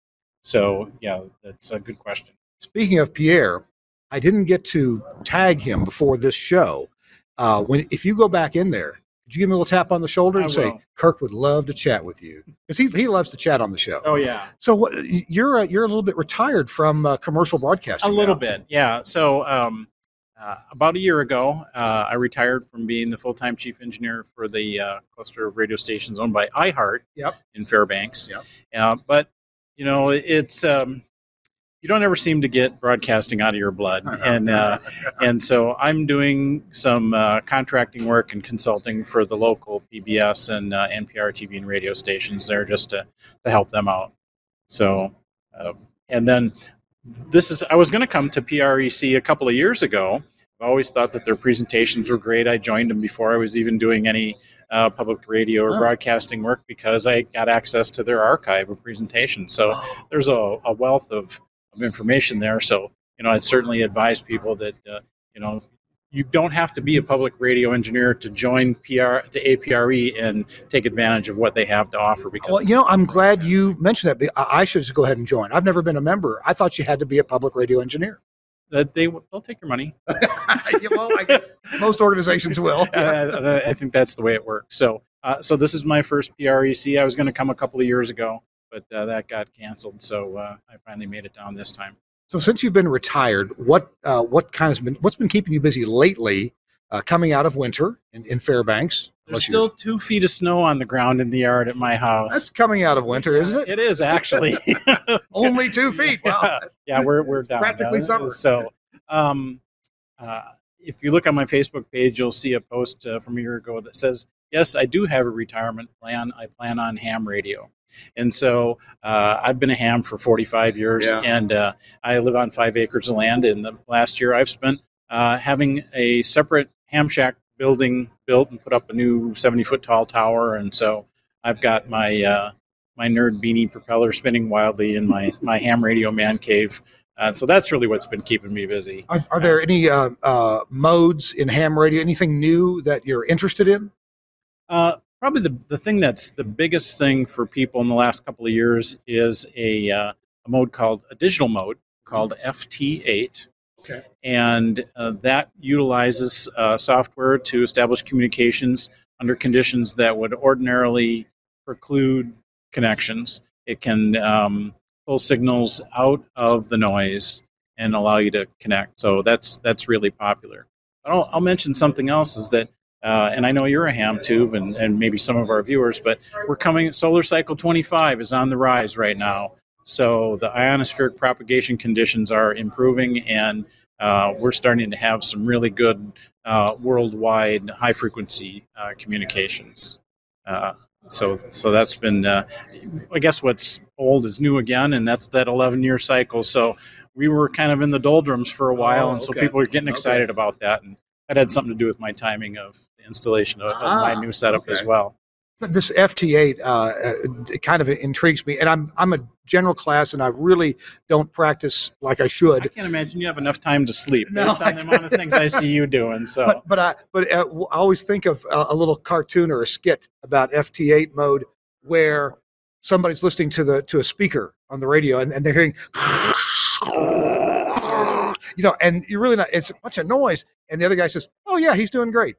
so yeah, that's a good question. Speaking of Pierre, I didn't get to tag him before this show. Uh, when if you go back in there, could you give me a little tap on the shoulder I and say, will. Kirk would love to chat with you? Because he, he loves to chat on the show. Oh yeah. So what, you're uh, you're a little bit retired from uh, commercial broadcasting. A little now. bit, yeah. So um, uh, about a year ago, uh, I retired from being the full-time chief engineer for the uh, cluster of radio stations owned by iHeart Yep. in Fairbanks. Yep. Uh, but you know, it's um, you don't ever seem to get broadcasting out of your blood, and uh, and so I'm doing some uh, contracting work and consulting for the local P B S and uh, N P R T V and radio stations there just to, to help them out. So, uh, and then this is I was going to come to P R E C a couple of years ago. I always thought that their presentations were great. I joined them before I was even doing any uh, public radio or Oh. broadcasting work because I got access to their archive of presentations. So there's a, a wealth of, of information there. So, you know, I'd certainly advise people that, uh, you know, you don't have to be a public radio engineer to join P R, the A P R E and take advantage of what they have to offer. Because Well, you know, I'm glad you mentioned that. I I should just go ahead and join. I've never been a member. I thought you had to be a public radio engineer. that they they'll take your money. Yeah, well, I guess most organizations will. Uh, I think that's the way it works. So, uh, so this is my first P R E C. I was going to come a couple of years ago, but uh, that got canceled. So uh, I finally made it down this time. So since you've been retired, what uh, what kind of been what's been keeping you busy lately? Uh, coming out of winter in, in Fairbanks, There's Unless still you're- two feet of snow on the ground in the yard at my house. that's coming out of winter, isn't it? It is actually. Only two feet. Wow. Yeah, yeah, we're we're down. practically Uh, summer. So, um, uh, if you look on my Facebook page, you'll see a post uh, from a year ago that says, "Yes, I do have a retirement plan. I plan on ham radio." And so uh, I've been a ham for forty-five years, Yeah. and uh, I live on five acres of land. And the last year, I've spent uh, having a separate ham shack building built and put up a new seventy foot tall tower. And so I've got my uh, my nerd beanie propeller spinning wildly in my my ham radio man cave. Uh, so that's really what's been keeping me busy. Are, are there any uh, uh, modes in ham radio? Anything new that you're interested in? Uh, probably the, the thing that's the biggest thing for people in the last couple of years is a, uh, a mode called a digital mode called F T eight. Okay. And uh, that utilizes uh, software to establish communications under conditions that would ordinarily preclude connections. It can um, pull signals out of the noise and allow you to connect. So that's that's really popular. But I'll, I'll mention something else is that, uh, and I know you're a ham tube and, and maybe some of our viewers, but we're coming, Solar Cycle twenty-five is on the rise right now. So the ionospheric propagation conditions are improving, and uh, we're starting to have some really good uh, worldwide high-frequency uh, communications. Uh, so so that's been, uh, I guess what's old is new again, and that's that eleven-year cycle. So we were kind of in the doldrums for a while, Oh, and so okay. people are getting Okay. excited about that. And that had something to do with my timing of the installation of, of my Ah, new setup okay. as well. This F T eight uh, uh, it kind of intrigues me, and I'm I'm a general class, and I really don't practice like I I should. can't imagine you have enough time to sleep No, based on the amount of things I see you doing. So But but I but uh, I always think of a, a little cartoon or a skit about F T eight mode where somebody's listening to the to a speaker on the radio, and, and they're hearing, you know, and you're really not. It's a bunch of noise, and the other guy says, "Oh yeah, he's doing great."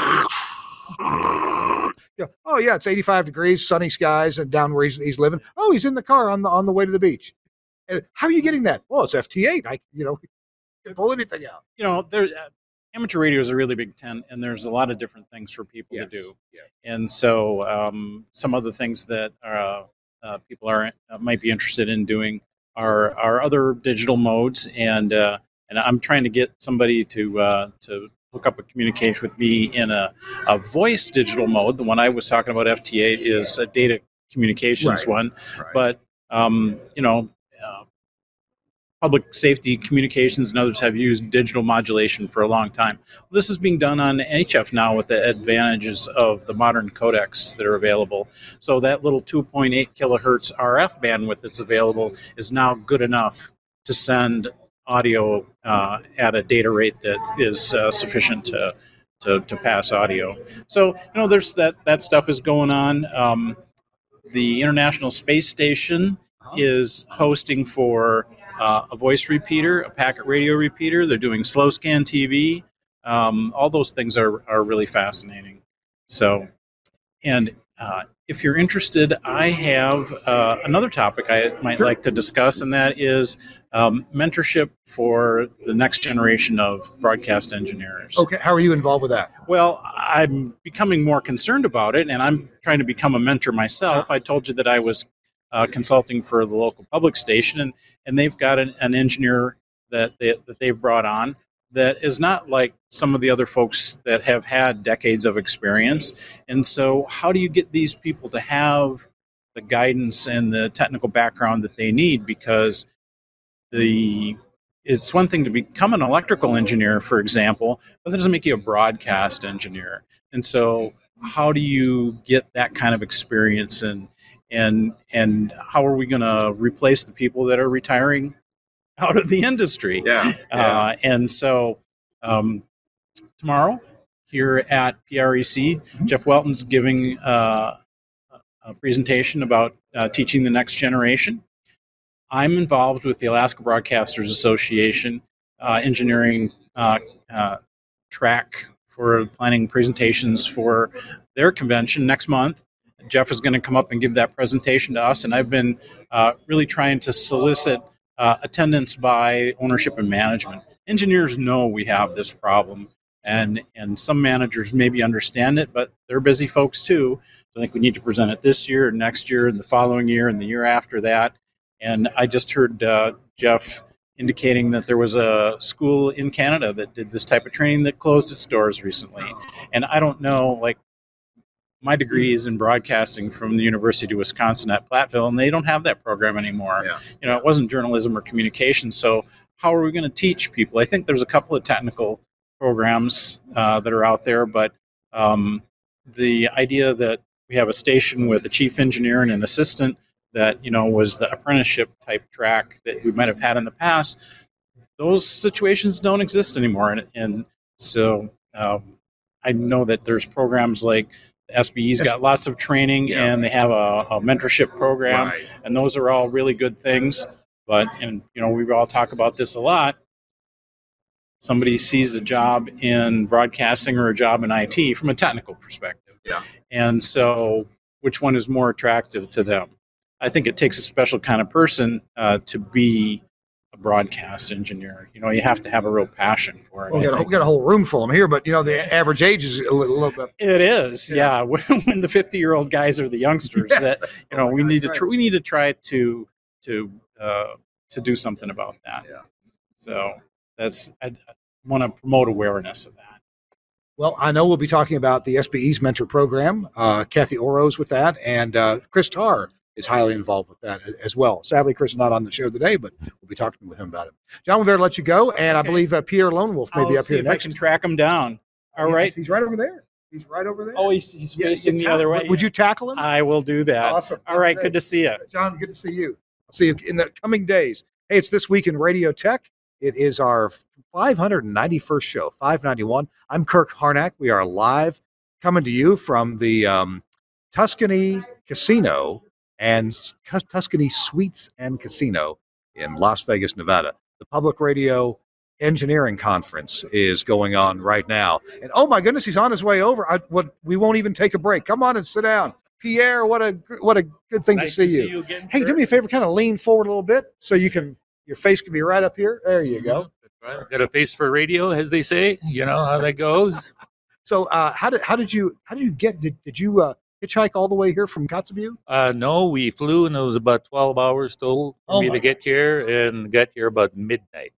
Yeah. Oh yeah, it's eighty-five degrees, sunny skies, and down where he's, he's living. Oh, he's in the car on the on the way to the beach. Uh, How are you getting that? Well, it's F T eight. I you know can pull anything out. you know, there uh, amateur radio is a really big tent, and there's a lot of different things for people Yes. to do. Yeah. And so, um, some other things that uh, uh, people are uh, might be interested in doing are are other digital modes, and uh, and I'm trying to get somebody to uh, to hook up a communication with me in a, a voice digital mode. The one I was talking about, F T eight, is a data communications Right. one, Right. but um, you know. Uh, Public safety communications and others have used digital modulation for a long time. This is being done on H F now with the advantages of the modern codecs that are available. So that little two point eight kilohertz R F bandwidth that's available is now good enough to send audio uh, at a data rate that is uh, sufficient to, to to pass audio. So you know, there's that that stuff is going on. Um, the International Space Station is hosting for uh, a voice repeater, a packet radio repeater. They're doing slow scan T V. Um, all those things are, are really fascinating. So, and uh, if you're interested, I have uh, another topic I might Sure. like to discuss, and that is um, mentorship for the next generation of broadcast engineers. Okay, how are you involved with that? Well, I'm becoming more concerned about it, and I'm trying to become a mentor myself. I told you that I was uh, consulting for the local public station, and, and they've got an, an engineer that, they, that they've brought on that is not like some of the other folks that have had decades of experience. And so how do you get these people to have the guidance and the technical background that they need? Because the it's one thing to become an electrical engineer, for example, but that doesn't make you a broadcast engineer. And so how do you get that kind of experience, and and and how are we going to replace the people that are retiring out of the industry? Yeah. Uh, and so um, tomorrow here at P R E C, Jeff Welton's giving uh, a presentation about uh, teaching the next generation. I'm involved with the Alaska Broadcasters Association uh, engineering uh, uh, track for planning presentations for their convention next month. Jeff is going to come up and give that presentation to us, and I've been uh, really trying to solicit uh, attendance by ownership and management. Engineers know we have this problem, and and some managers maybe understand it, but they're busy folks too. So I think we need to present it this year, and next year, and the following year, and the year after that. And I just heard uh, Jeff indicating that there was a school in Canada that did this type of training that closed its doors recently. And I don't know, like, my degree is in broadcasting from the University of Wisconsin at Platteville, and they don't have that program anymore. Yeah. You know, it wasn't journalism or communication. So how are we going to teach people? I think there's a couple of technical programs uh, that are out there, but um, the idea that we have a station with a chief engineer and an assistant that, you know, was the apprenticeship type track that we might have had in the past, those situations don't exist anymore. And, and so um, I know that there's programs like the S B E's got lots of training, Yeah. and they have a, a mentorship program, Right. and those are all really good things. But, and you know, we all talk about this a lot. Somebody sees a job in broadcasting or a job in I T from a technical perspective. Yeah. And so which one is more attractive to them? I think it takes a special kind of person uh, to be a broadcast engineer. You know, you have to have a real passion for it. Well, we I got, a, think. we got a whole room full of them here, but you know the average age is a little, little bit. It is, Yeah. yeah. When when the fifty-year-old guys are the youngsters, Yes, that that's- you know, oh my we God, need to right. tr- we need to try to to uh, to do something about that. Yeah. So that's I, I want to promote awareness of that. Well, I know we'll be talking about the S B E's mentor program. Uh, Kathy Oro's with that, and uh, Chris Tarr is highly involved with that as well. Sadly, Chris is not on the show today, but we'll be talking with him about it. John, we better let you go, and I Okay. believe uh, Pierre Lone Wolf may be I'll up see here if next. I can track him down. All Yes, right. he's right over there. He's right over there. Oh, he's, he's Yeah, facing you the ta- other way. Would you tackle him? I will do that. Awesome. All right. Great. Good to see you. John, good to see you. I'll see you in the coming days. Hey, it's This Week in Radio Tech. It is our five hundred ninety-first show, five ninety-one. I'm Kirk Harnack. We are live coming to you from the um, Tuscany Casino and Tus- Tuscany Suites and Casino in Las Vegas, Nevada. The Public Radio Engineering Conference is going on right now. And oh my goodness, he's on his way over. I, what, we won't even take a break. Come on and sit down. Pierre, what a what a good thing Nice to see to you. see you again, Hey, Kirk. do me a favor, kind of lean forward a little bit so you can, your face can be right up here. There you go. Right. Got a face for radio, as they say. You know how that goes. So, uh, how did how did you how did you get? Did, did you uh, hitchhike all the way here from Kotzebue? Uh, no, we flew, and it was about twelve hours total for Oh me my to get here, and got here about midnight.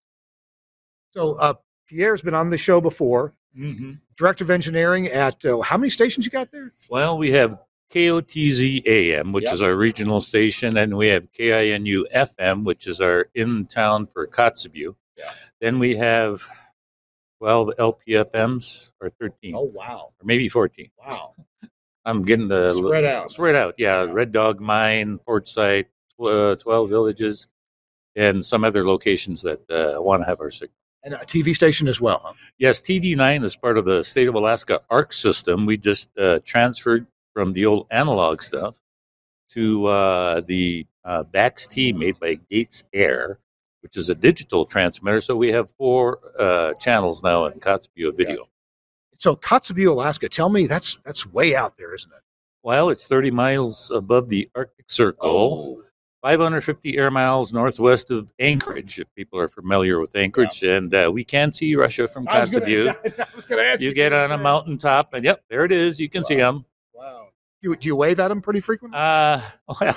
So, uh, Pierre's been on the show before. Mm-hmm. Director of Engineering at uh, how many stations you got there? Well, we have K O T Z A M, which Yep. is our regional station, and we have K I N U F M, which is our in town for Kotzebue. Yeah. Then we have twelve L P F Ms, or thirteen, Oh wow, or maybe fourteen. wow, I'm getting the spread out. Spread out, yeah. Red Dog Mine, Port Site, tw- uh, twelve villages, and some other locations that uh, want to have our signal. And a T V station as well. Huh? Yes, T V nine is part of the State of Alaska A R C system. We just uh, transferred from the old analog stuff to uh, the uh, B A X T made by Gates Air, which is a digital transmitter. So we have four uh, channels now in Kotzebue video. So Kotzebue, Alaska. Tell me, that's that's way out there, isn't it? Well, it's thirty miles above the Arctic Circle, five hundred fifty air miles northwest of Anchorage, if people are familiar with Anchorage. And uh, we can see Russia from I was gonna- Kotzebue. I was going to ask You get on a mountaintop, and yep, there it is. You can see 'em. Wow. You, do you wave at them pretty frequently? Uh, well,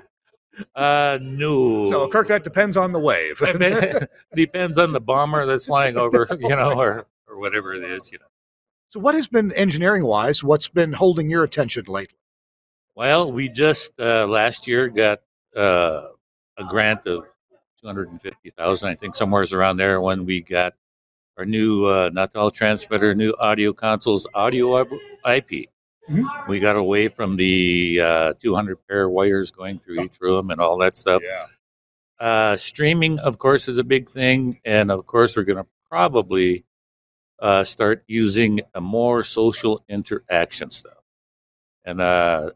uh, no. So, Kirk, that depends on the wave. It depends on the bomber that's flying over, you know, or, or whatever it is, you know. So, what has been engineering-wise? What's been holding your attention lately? Well, we just uh, last year got uh, a grant of two hundred fifty thousand dollars, I think, somewhere's around there, when we got our new uh, Natal transmitter, new audio consoles, audio I P. Mm-hmm. We got away from the uh, two hundred pair of wires going through each room and all that stuff. Yeah. Uh, streaming, of course, is a big thing. And, of course, we're going to probably uh, start using a more social interaction stuff. And uh,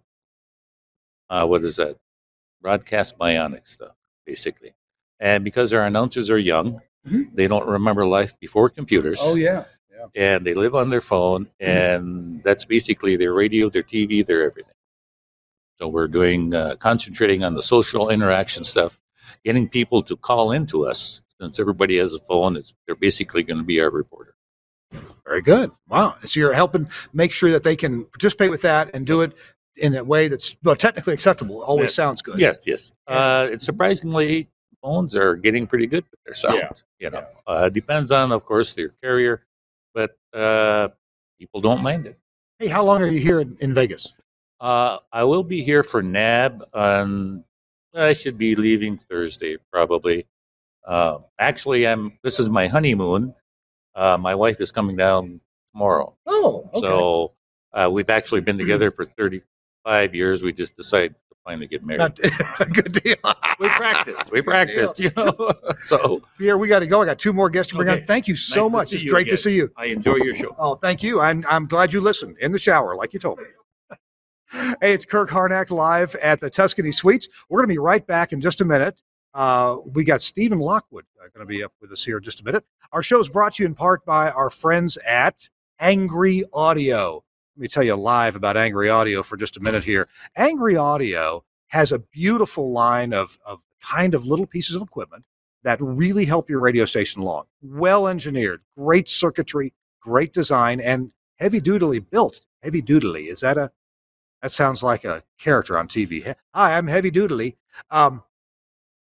uh, what is that? Broadcast bionic stuff, basically. And because our announcers are young, Mhm. they don't remember life before computers. Oh, yeah. And they live on their phone, and that's basically their radio, their T V, their everything. So we're doing, uh, concentrating on the social interaction stuff, getting people to call into us. Since everybody has a phone, it's, they're basically going to be our reporter. Very good. Wow. So you're helping make sure that they can participate with that and do it in a way that's well, technically acceptable. Always Yes. sounds good. Yes, yes. Uh, it's surprisingly, phones are getting pretty good with their sound. Yeah. You know, uh, depends on, of course, their carrier, but uh, people don't mind it. Hey, how long are you here in, in Vegas? Uh, I will be here for N A B on. I should be leaving Thursday probably. Uh, actually, I'm. This is my honeymoon. Uh, my wife is coming down tomorrow. Oh, okay. So uh, we've actually been together for thirty-five years. We just decided to finally get married. Not, good deal. we practiced. We practiced. You know. So Pierre, we got to go. I got two more guests to bring Okay. on. Thank you so Nice to much. see It's you great to again. see you. I enjoy your show. Oh, thank you. I'm, I'm glad you listened in the shower, like you told me. Hey, it's Kirk Harnack live at the Tuscany Suites. We're going to be right back in just a minute. Uh, we got Stephen Lockwood uh, going to be up with us here in just a minute. Our show is brought to you in part by our friends at Angry Audio. Let me tell you live about Angry Audio for just a minute here. Angry Audio has a beautiful line of, of kind of little pieces of equipment that really help your radio station along. Well engineered, great circuitry, great design, and heavy duty built. Heavy duty, is that a, that sounds like a character on T V. Hi, I'm Heavy Duty. Um,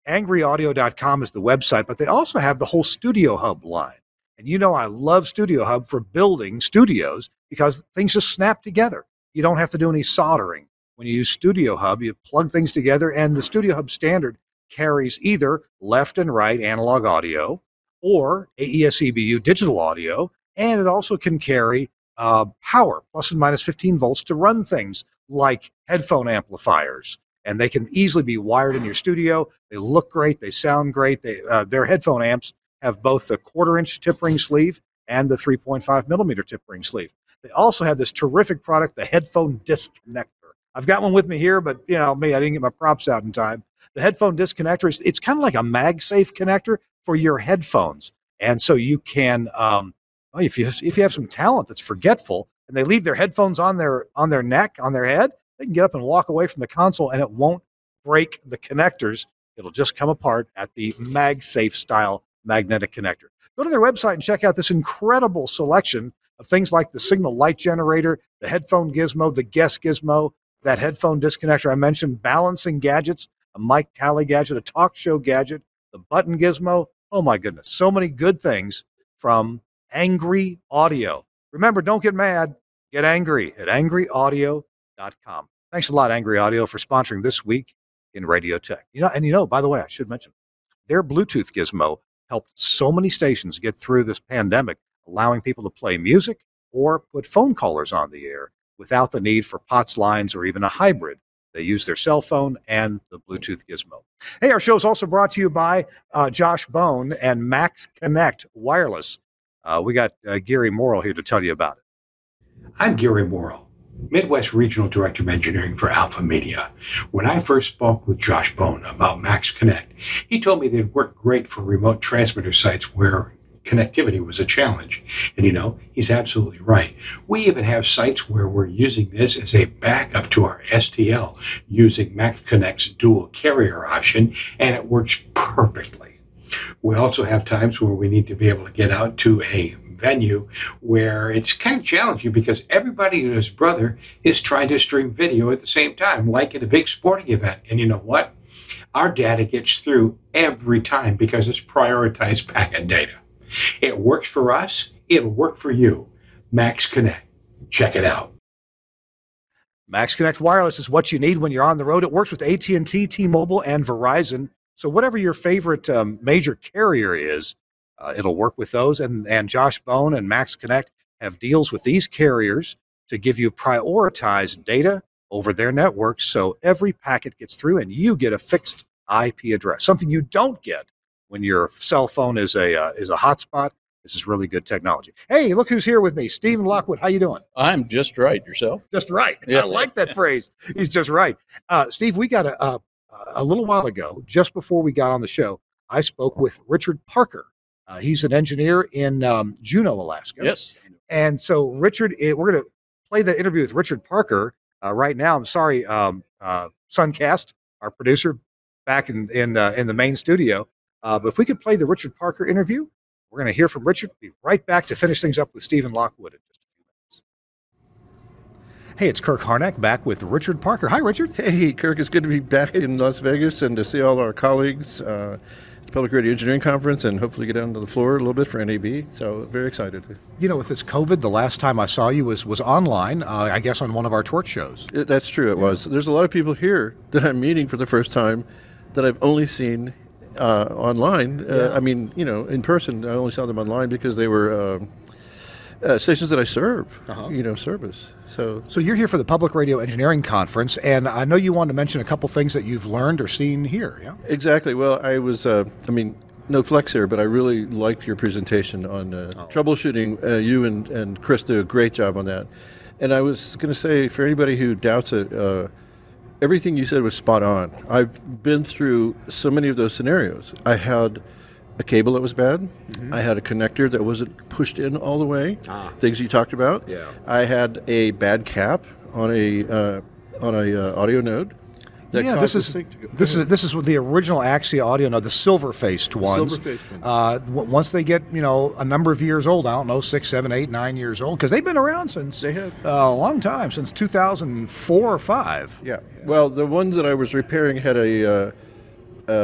angry audio dot com is the website, but they also have the whole Studio Hub line. And you know I love Studio Hub for building studios because things just snap together. You don't have to do any soldering. When you use Studio Hub, you plug things together, and the Studio Hub standard carries either left and right analog audio or A E S E B U digital audio, and it also can carry uh, power, plus and minus fifteen volts, to run things like headphone amplifiers. And they can easily be wired in your studio. They look great. They sound great. They, uh, their headphone amps have both the quarter-inch tip ring sleeve and the three point five millimeter tip ring sleeve. They also have this terrific product, the headphone disconnector. I've got one with me here, but you know me, I didn't get my props out in time. The headphone disconnector is it's kind of like a MagSafe connector for your headphones, and so you can, um, well, if you if you have some talent that's forgetful and they leave their headphones on their on their neck, on their head, they can get up and walk away from the console, and it won't break the connectors. It'll just come apart at the MagSafe style magnetic connector. Go to their website and check out this incredible selection of things like the Signal light generator, the headphone gizmo, the Guest gizmo, that headphone disconnector I mentioned, balancing gadgets, a mic tally gadget, a talk show gadget, the button gizmo. Oh my goodness, so many good things from Angry Audio. Remember, don't get mad, get angry at angry audio dot com. Thanks a lot, Angry Audio, for sponsoring This Week in Radio Tech. You know, and you know, by the way, I should mention, their Bluetooth gizmo helped so many stations get through this pandemic, allowing people to play music or put phone callers on the air without the need for P O T S lines or even a hybrid. They use their cell phone and the Bluetooth gizmo. Hey, our show is also brought to you by uh, Josh Bone and Max Connect Wireless. Uh, we got uh, Gary Morrill here to tell you about it. I'm Gary Morrill, Midwest Regional Director of Engineering for Alpha Media. When I first spoke with Josh Bone about Max Connect, he told me they'd work great for remote transmitter sites where connectivity was a challenge. And you know, he's absolutely right. We even have sites where we're using this as a backup to our S T L using Max Connect's dual carrier option, and it works perfectly. We also have times where we need to be able to get out to a venue where it's kind of challenging because everybody and his brother is trying to stream video at the same time, like at a big sporting event. And you know what? Our data gets through every time because it's prioritized packet data. It works for us. It'll work for you. Max Connect. Check it out. Max Connect Wireless is what you need when you're on the road. It works with A T and T, T-Mobile, and Verizon. So whatever your favorite um, major carrier is, uh, it'll work with those. And, and Josh Bone and Max Connect have deals with these carriers to give you prioritized data over their networks so every packet gets through and you get a fixed I P address, something you don't get when your cell phone is a uh, is a hotspot. This is really good technology. Hey, look who's here with me. Stephen Lockwood, how you doing? I'm just right. Yourself? Just right. Yeah. I like that phrase. He's just right. Uh, Steve, we got a, a, a little while ago, just before we got on the show, I spoke with Richard Parker. Uh, he's an engineer in um, Juneau, Alaska. Yes. And so, Richard, it, we're going to play the interview with Richard Parker uh, right now. I'm sorry, um, uh, Suncast, our producer, back in in, uh, in the main studio. Uh, but if we could play the Richard Parker interview, we're going to hear from Richard. Be right back to finish things up with Stephen Lockwood in just a few minutes. Hey, it's Kirk Harnack back with Richard Parker. Hi, Richard. Hey, Kirk. It's good to be back in Las Vegas and to see all our colleagues uh, at the Public Radio Engineering Conference and hopefully get down to the floor a little bit for N A B. So very excited. You know, with this COVID, the last time I saw you was, was online, uh, I guess on one of our torch shows. It, that's true. It yeah. was. There's a lot of people here that I'm meeting for the first time that I've only seen Uh, online. Uh, Yeah. I mean, you know, in person, I only saw them online because they were uh, uh, stations that I serve, Uh-huh. you know, service. So, So you're here for the Public Radio Engineering Conference, and I know you wanted to mention a couple things that you've learned or seen here. Yeah. exactly. Well, I was, uh, I mean, no flex here, but I really liked your presentation on uh, Oh. troubleshooting. Uh, you and, and Chris did a great job on that. And I was going to say, for anybody who doubts it, uh, everything you said was spot on. I've been through so many of those scenarios. I had a cable that was bad. Mm-hmm. I had a connector that wasn't pushed in all the way. Ah. Things you talked about. Yeah. I had a bad cap on a uh, on a uh, audio node. That Yeah, caused this the is sync to go- this is this is with the original Axia audio, no, the silver-faced ones. Silver-faced ones. Uh, w- once they get you know a number of years old, I don't know, six, seven, eight, nine years old, because they've been around since They have. uh, a long time, since two thousand four or five. Yeah. Well, the ones that I was repairing had a uh, uh,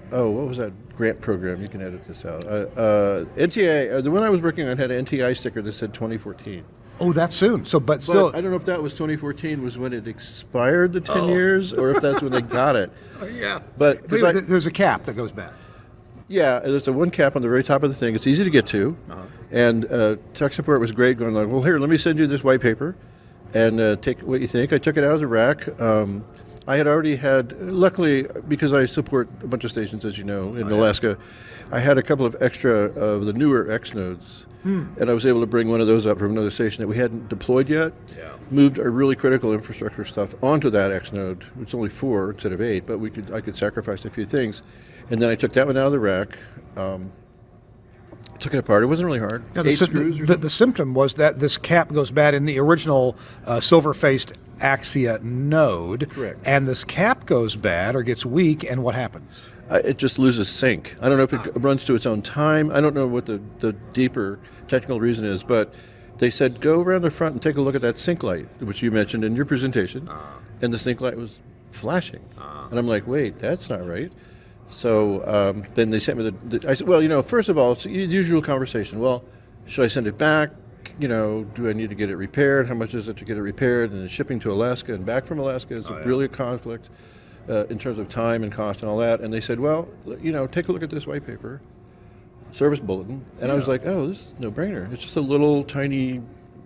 oh, what was that grant program? You can edit this out. Uh, uh, N T I, uh, the one I was working on had an N T I sticker that said twenty fourteen. Oh, that's soon. So, but still, But I don't know if that was twenty fourteen was when it expired the ten Oh. years, or if that's when they got it. Oh, yeah. But 'cause I- But there's a cap that goes back. yeah, there's a one cap on the very top of the thing. It's easy to get to, Uh-huh. and uh, tech support was great. Going like, well, here, let me send you this white paper, and uh, take what you think. I took it out of the rack. Um, I had already had, luckily, because I support a bunch of stations, as you know, in Oh, yeah. Alaska, I had a couple of extra of the newer X nodes. Hmm. And I was able to bring one of those up from another station that we hadn't deployed yet. Yeah. Moved our really critical infrastructure stuff onto that X node. It's only four instead of eight, but we could I could sacrifice a few things. And then I took that one out of the rack, um, took it apart. It wasn't really hard. Now, the, Eight sy- screws or the, the symptom was that this cap goes bad in the original uh, silver-faced Axia node. Correct. And this cap goes bad or gets weak, and what happens? Uh, it just loses sync. I don't know if it runs to its own time. I don't know what the, the deeper technical reason is, but they said go around the front and take a look at that sync light, which you mentioned in your presentation, and the sync light was flashing. And I'm like, wait, that's not right. So um, then they sent me the, the. I said, well, you know, first of all, it's the usual conversation. Well, should I send it back? You know, do I need to get it repaired? How much is it to get it repaired? And then shipping to Alaska and back from Alaska is Oh, yeah. really a conflict. Uh, in terms of time and cost and all that. And they said, well, you know, take a look at this white paper, service bulletin. And I was Yeah. like, oh, this is no brainer. It's just a little tiny,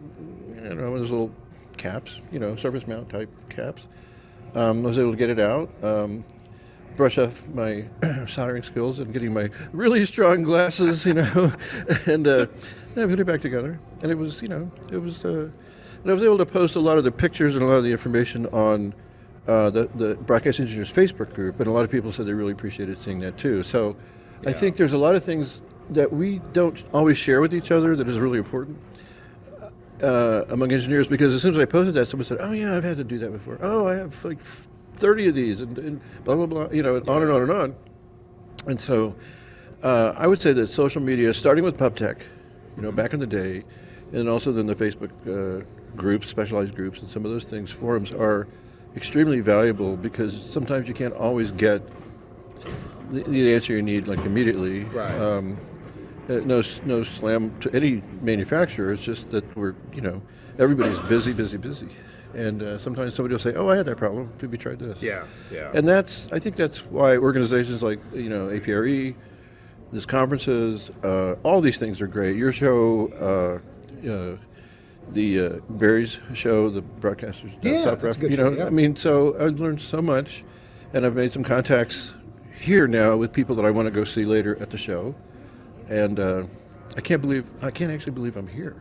I don't know, those little caps, you know, surface mount type caps. Um, I was able to get it out, um, brush off my soldering skills and getting my really strong glasses, you know, and uh, I put it back together. And it was, you know, it was, uh, and I was able to post a lot of the pictures and a lot of the information on Uh, the, the Broadcast Engineers Facebook group, and a lot of people said they really appreciated seeing that too. So I think there's a lot of things that we don't always share with each other that is really important uh, among engineers, because as soon as I posted that, someone said, oh yeah, I've had to do that before. Oh, I have like thirty of these, and, and blah, blah, blah, you know, and on and on and on. And so uh, I would say that social media, starting with PubTech, you know, back in the day, and also then the Facebook uh, groups, specialized groups, and some of those things, forums are extremely valuable, because sometimes you can't always get the, the answer you need like immediately. Right. Um, uh, no, s- no slam to any manufacturer. It's just that we're, you know, everybody's busy, busy, busy, and uh, sometimes somebody will say, "Oh, I had that problem. Have you tried this?" Yeah, yeah. And that's, I think that's why organizations like, you know, A P R E, these conferences, uh, all these things are great. Your show. Uh, uh, the uh, Barry's show, the broadcasters. Yeah, South that's a Ref- good you know, show, yeah. I mean, so I've learned so much, and I've made some contacts here now with people that I want to go see later at the show, and uh, I can't believe I can't actually believe I'm here.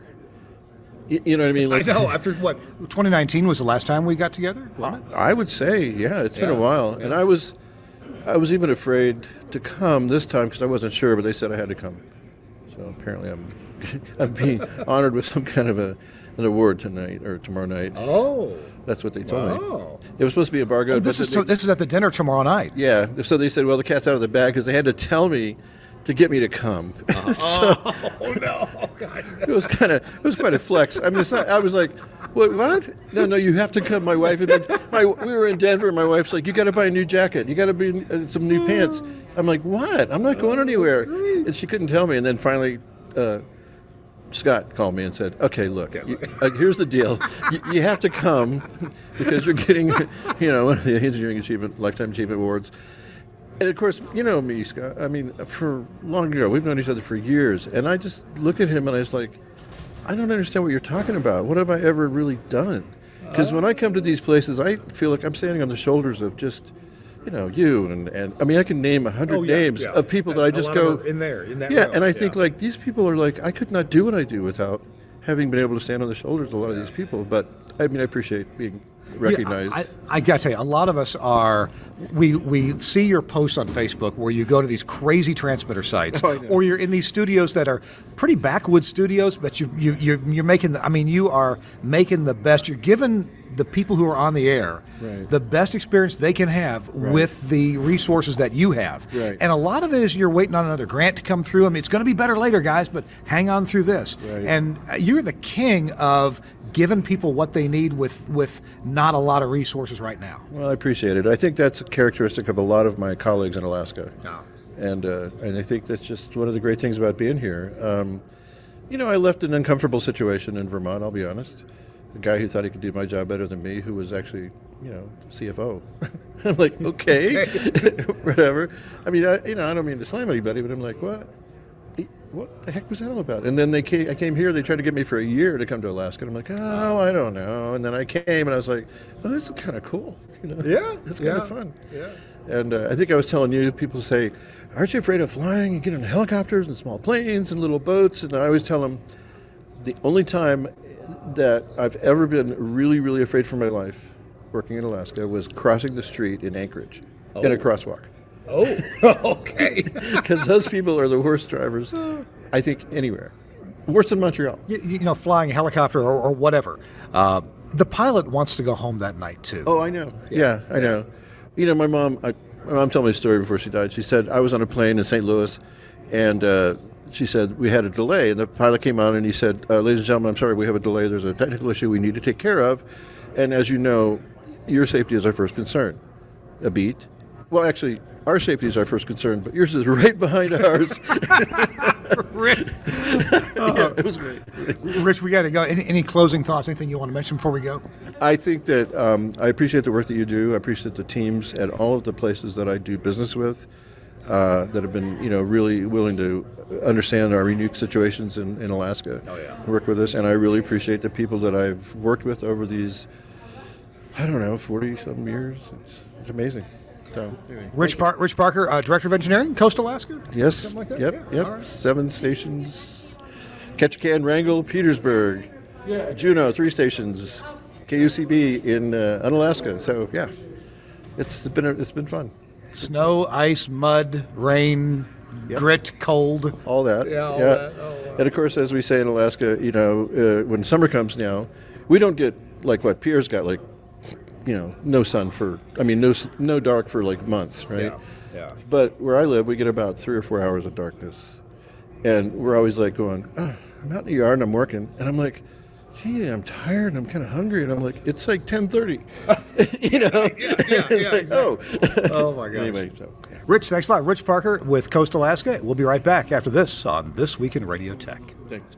Y- you know what I mean? I know. After what, twenty nineteen was the last time we got together? wasn't it? I would say, yeah, it's been Yeah, a while, and I was, I was even afraid to come this time because I wasn't sure, but they said I had to come. So apparently, I'm, I'm being honored with some kind of a, an award tonight or tomorrow night. Oh, that's what they told Wow. me. It was supposed to be embargoed. Oh, this but is they- to, this is at the dinner tomorrow night. yeah. So they said, well, the cat's out of the bag because they had to tell me to get me to come. So Oh no, gosh. it was kind of it was quite a flex. I mean, it's not, I was like, what? What? No, no, you have to come. My wife had been. My we were in Denver. And my wife's like, you got to buy a new jacket. You got to be uh, some new pants. I'm like, what? I'm not going anywhere. And she couldn't tell me. And then finally, uh, Scott called me and said, okay, look, you, uh, here's the deal. You, you have to come because you're getting, you know, one of the Engineering Achievement Lifetime Achievement Awards. And of course, you know me, Scott. I mean, for long ago, we've known each other for years. And I just looked at him and I was like, I don't understand what you're talking about. What have I ever really done? Because when I come to these places, I feel like I'm standing on the shoulders of just, you know, you and, and I mean, I can name a hundred Oh, yeah, names yeah. of people that I A just lot go of them are in there, in that yeah, row, and I yeah. think like these people are like I could not do what I do without having been able to stand on the shoulders of a lot of these people. But I mean, I appreciate being recognized. Yeah, I, I got to tell you, a lot of us are. We we see your posts on Facebook where you go to these crazy transmitter sites, Oh, I know. or you're in these studios that are pretty backwoods studios, but you you you're, you're making. The, I mean, you are making the best. You're giving the people who are on the air Right. the best experience they can have Right. with the resources that you have. Right. And a lot of it is you're waiting on another grant to come through. I mean, it's going to be better later, guys, but hang on through this. Right. And you're the king of giving people what they need with with not a lot of resources right now. Well, I appreciate it. I think that's a characteristic of a lot of my colleagues in Alaska. and uh, and I think that's just one of the great things about being here. Um, you know, I left an uncomfortable situation in Vermont. I'll be honest. A guy who thought he could do my job better than me, who was actually, you know, C F O. I'm like, okay, whatever. I mean, I, you know, I don't mean to slam anybody, but I'm like, what? What the heck was that all about? And then they came, I came here. They tried to get me for a year to come to Alaska. And I'm like, oh, I don't know. And then I came, and I was like, oh, this is kind of cool. You know? Yeah, it's kind yeah, of fun. Yeah. And uh, I think I was telling you, people say, aren't you afraid of flying? You get in helicopters and small planes and little boats. And I always tell them, the only time that I've ever been really, really afraid for my life working in Alaska was crossing the street in Anchorage Oh. in a crosswalk. Oh, okay. Because those people are the worst drivers, I think, anywhere. Worse than Montreal. You, you know, flying a helicopter or, or whatever. Uh, the pilot wants to go home that night, too. Oh, I know. Yeah, I know. You know, my mom, I, my mom told me a story before she died. She said, I was on a plane in Saint Louis, and uh, she said, we had a delay. And the pilot came on and he said, uh, ladies and gentlemen, I'm sorry, we have a delay. There's a technical issue we need to take care of. And as you know, your safety is our first concern. A beat. Well, actually, our safety is our first concern, but yours is right behind ours. Rich. Yeah, it was great. Rich, we got to go. Any, any closing thoughts? Anything you want to mention before we go? I think that um, I appreciate the work that you do. I appreciate the teams at all of the places that I do business with uh, that have been, you know, really willing to understand our unique situations in, in Alaska. Oh, yeah. Work with us, and I really appreciate the people that I've worked with over these, I don't know, forty-something years. It's, it's amazing. So, anyway, Rich, Par- Rich Parker, uh, Director of Engineering, Coast Alaska? Yes. Something like that? Yep. Yeah. Yep. All right. Seven stations: Ketchikan, Wrangell, Petersburg, Yeah. Juneau. Three stations. K U C B in uh, Unalaska. So yeah, it's been a, it's been fun. Snow, ice, mud, rain, Yep. grit, cold. All that. Yeah, all yeah. that. Oh, wow. And of course, as we say in Alaska, you know, uh, when summer comes now, we don't get like what Pierre's got, like, you know, no sun for, I mean, no s- no dark for like months, right? Yeah, yeah. But where I live, we get about three or four hours of darkness. And we're always like going, oh, I'm out in the yard and I'm working. And I'm like, gee, I'm tired and I'm kind of hungry. And I'm like, it's like ten thirty. You know? Yeah, yeah, It's yeah, like, exactly. oh. Oh, my gosh. Anyway, so. yeah. Rich, thanks a lot. Rich Parker with Coast Alaska. We'll be right back after this on This Week in Radio Tech. Thanks.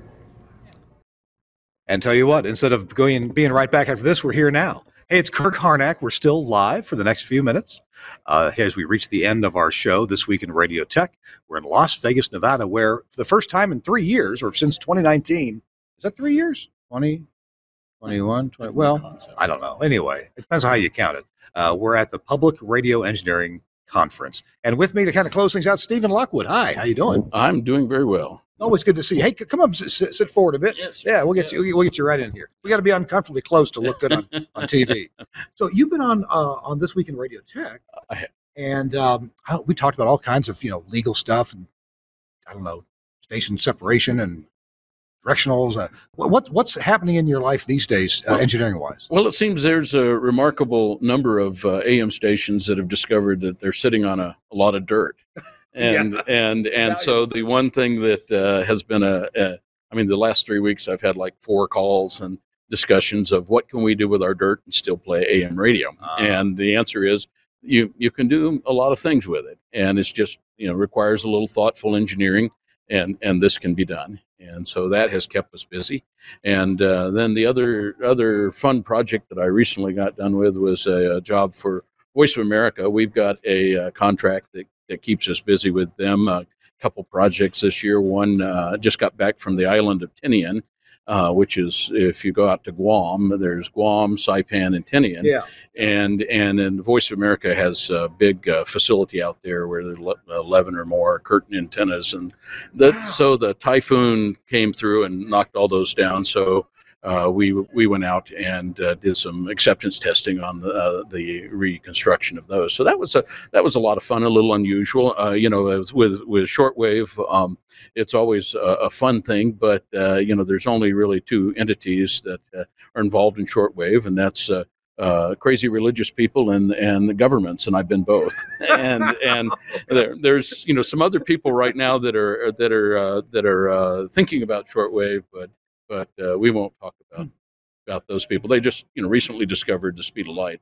And tell you what, instead of going being right back after this, we're here now. Hey, it's Kirk Harnack. We're still live for the next few minutes uh, as we reach the end of our show This Week in Radio Tech. We're in Las Vegas, Nevada, where for the first time in three years, or since twenty nineteen, is that three years? twenty, twenty-one, twenty, well, I don't know. Anyway, it depends on how you count it. Uh, we're at the Public Radio Engineering Conference. And with me to kind of close things out, Stephen Lockwood. Hi, how you doing? I'm doing very well. Always good to see you. Hey, c- come up, sit, sit forward a bit. Yes, yeah, we'll get you. We'll get you right in here. We got to be uncomfortably close to look good on, on T V. So you've been on uh, on This Week in Radio Tech, I have. and um, I don't- we talked about all kinds of you know legal stuff and I don't know station separation and directionals. Uh, what what- what's happening in your life these days, uh, Well- engineering wise? Well, it seems there's a remarkable number of uh, A M stations that have discovered that they're sitting on a, a lot of dirt. And Yeah. and and so the one thing that uh, has been a, a, I mean, the last three weeks I've had like four calls and discussions of what can we do with our dirt and still play A M radio. And the answer is you you can do a lot of things with it, and it's just you know requires a little thoughtful engineering, and and this can be done. And so that has kept us busy. And uh, then the other other fun project that I recently got done with was a, a job for Voice of America. We've got a, uh contract that, that keeps us busy with them. A couple projects this year. One uh, just got back from the island of Tinian, uh, which is if you go out to Guam, there's Guam, Saipan, and Tinian. Yeah. And and then Voice of America has a big uh, facility out there where there's eleven or more curtain antennas, and that so the typhoon came through and knocked all those down. So uh, we we went out and uh, did some acceptance testing on the uh, the reconstruction of those. So that was a that was a lot of fun, a little unusual. Uh, you know, with with, with shortwave. Um, It's always a, a fun thing, but uh, you know, there's only really two entities that uh, are involved in shortwave, and that's uh, uh, crazy religious people and and the governments, and I've been both. and and there, there's you know some other people right now that are that are uh, that are uh, thinking about shortwave, but but uh, we won't talk about about those people. They just you know recently discovered the speed of light,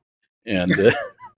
And uh,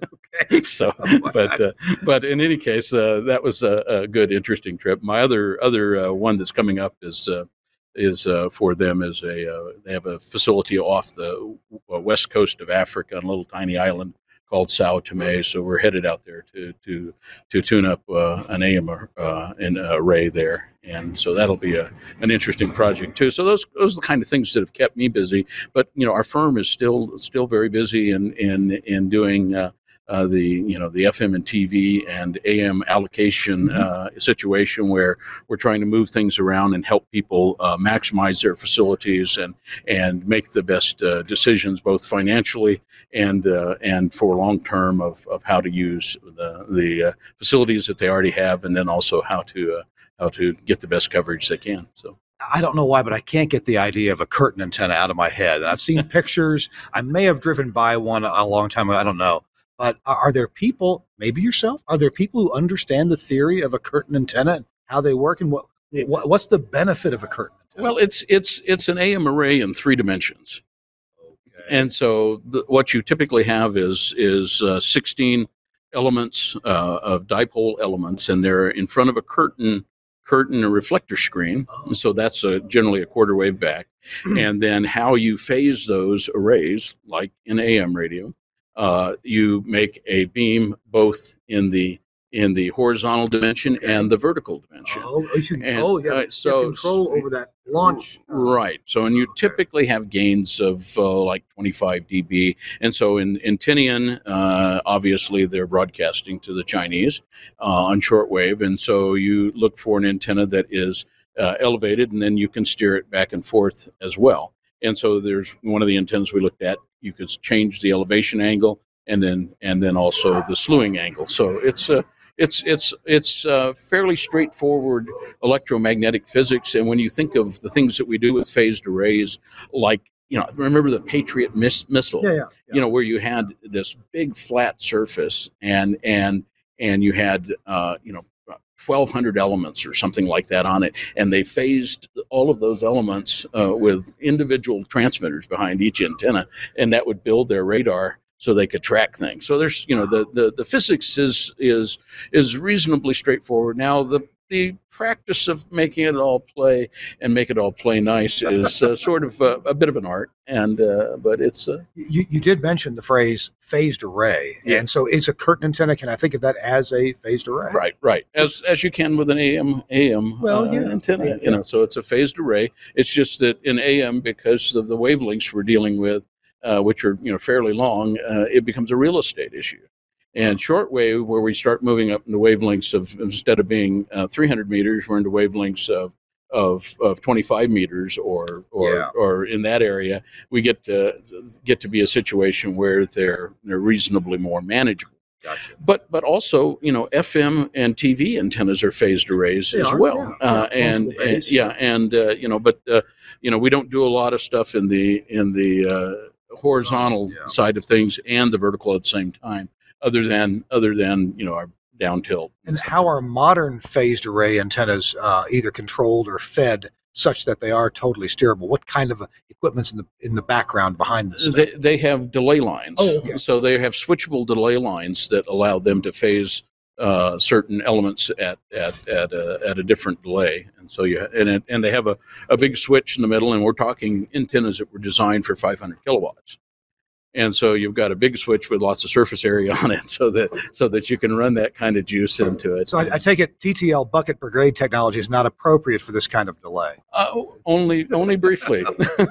so, but uh, but in any case, uh, that was a, a good, interesting trip. My other other uh, one that's coming up is uh, is uh, for them is a uh, they have a facility off the west coast of Africa on a little tiny island called Sao Tome. So we're headed out there to to to tune up uh, an A M uh, an array there, and so that'll be a an interesting project too. So those those are the kind of things that have kept me busy. But you know, our firm is still still very busy in in in doing. Uh, Uh, the you know the F M and T V and A M allocation uh, situation where we're trying to move things around and help people uh, maximize their facilities and and make the best uh, decisions both financially and uh, and for long term of, of how to use the the uh, facilities that they already have, and then also how to uh, how to get the best coverage they can. So. I don't know why, but I can't get the idea of a curtain antenna out of my head. And I've seen pictures. I may have driven by one a long time ago. I don't know. But are there people, maybe yourself, are there people who understand the theory of a curtain antenna and how they work, and what, what what's the benefit of a curtain antenna? Well, it's it's it's an A M array in three dimensions, okay. And so the, what you typically have is is uh, sixteen elements uh, of dipole elements, and they're in front of a curtain curtain or reflector screen. Oh. So that's a, generally a quarter wave back, and then how you phase those arrays, like in A M radio. Uh, you make a beam both in the in the horizontal dimension and the vertical dimension. Oh, you should, and, oh yeah. Uh, so you have control over that launch. Right. So, and you okay. typically have gains of uh, like twenty-five decibels. And so in, in Tinian, uh, obviously they're broadcasting to the Chinese uh, on shortwave. And so you look for an antenna that is uh, elevated, and then you can steer it back and forth as well. And so there's one of the antennas we looked at. You could change the elevation angle, and then and then also the slewing angle. So it's a uh, it's it's it's uh, fairly straightforward electromagnetic physics. And when you think of the things that we do with phased arrays, like you know, remember the Patriot miss- missile, yeah, yeah, yeah. you know, where you had this big flat surface, and and and you had uh, you know. twelve hundred elements or something like that on it, and they phased all of those elements uh, with individual transmitters behind each antenna, and that would build their radar so they could track things. So there's, you know, the the, the physics is is is reasonably straightforward. Now the the practice of making it all play and make it all play nice is uh, sort of a, a bit of an art, and uh, but it's uh, you, you did mention the phrase phased array, yeah. And so is a curtain antenna, can I think of that as a phased array? Right, right. As as you can with an A M A M well, uh, yeah. antenna, yeah. you know. So it's a phased array. It's just that in A M, because of the wavelengths we're dealing with, uh, which are you know fairly long, uh, it becomes a real estate issue. And shortwave, where we start moving up into wavelengths of, instead of being uh, three hundred meters, we're into wavelengths of of, of twenty-five meters, or or yeah. or in that area, we get to get to be a situation where they're they're reasonably more manageable. Gotcha. But but also, you know, F M and T V antennas are phased arrays they as are, well, yeah. uh, yeah, and, and yeah, and uh, you know, but uh, you know, we don't do a lot of stuff in the in the uh, horizontal yeah. side of things and the vertical at the same time. Other than other than you know our down tilt. And how are modern phased array antennas uh, either controlled or fed such that they are totally steerable? What kind of uh, equipment's in the in the background behind this? They, they have delay lines. Oh, okay. So they have switchable delay lines that allow them to phase uh, certain elements at at at a, at a different delay. And so you and it, and they have a, a big switch in the middle. And we're talking antennas that were designed for five hundred kilowatts. And so you've got a big switch with lots of surface area on it, so that so that you can run that kind of juice into it. So I, I take it T T L bucket brigade technology is not appropriate for this kind of delay. Uh, only only briefly.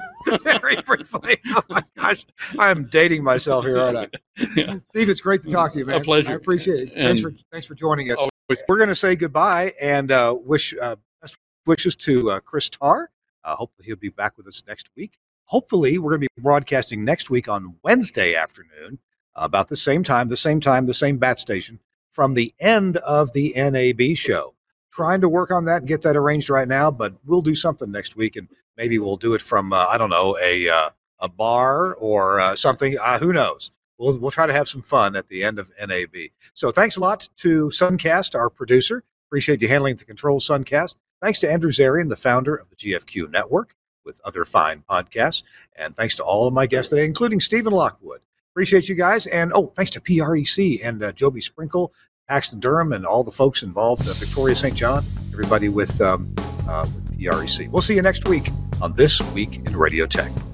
Very briefly. Oh my gosh, I'm dating myself here, aren't I? Yeah. Steve, it's great to talk to you, man. A pleasure. I appreciate it. And thanks for thanks for joining us. Always. We're going to say goodbye and uh, wish uh, best wishes to uh, Chris Tarr. Uh, hopefully, he'll be back with us next week. Hopefully, we're going to be broadcasting next week on Wednesday afternoon, uh, about the same time, the same time, the same bat station, from the end of the N A B show. Trying to work on that and get that arranged right now, but we'll do something next week, and maybe we'll do it from, uh, I don't know, a uh, a bar or uh, something. Uh, who knows? We'll, we'll try to have some fun at the end of N A B. So thanks a lot to Suncast, our producer. Appreciate you handling the control, Suncast. Thanks to Andrew Zarian, the founder of the G F Q Network, with other fine podcasts. And thanks to all of my guests today, including Stephen Lockwood. Appreciate you guys. And, oh, thanks to P R E C and uh, Joby Sprinkle, Paxton Durham, and all the folks involved, uh, Victoria Saint John, everybody with, um, uh, with P R E C. We'll see you next week on This Week in Radio Tech.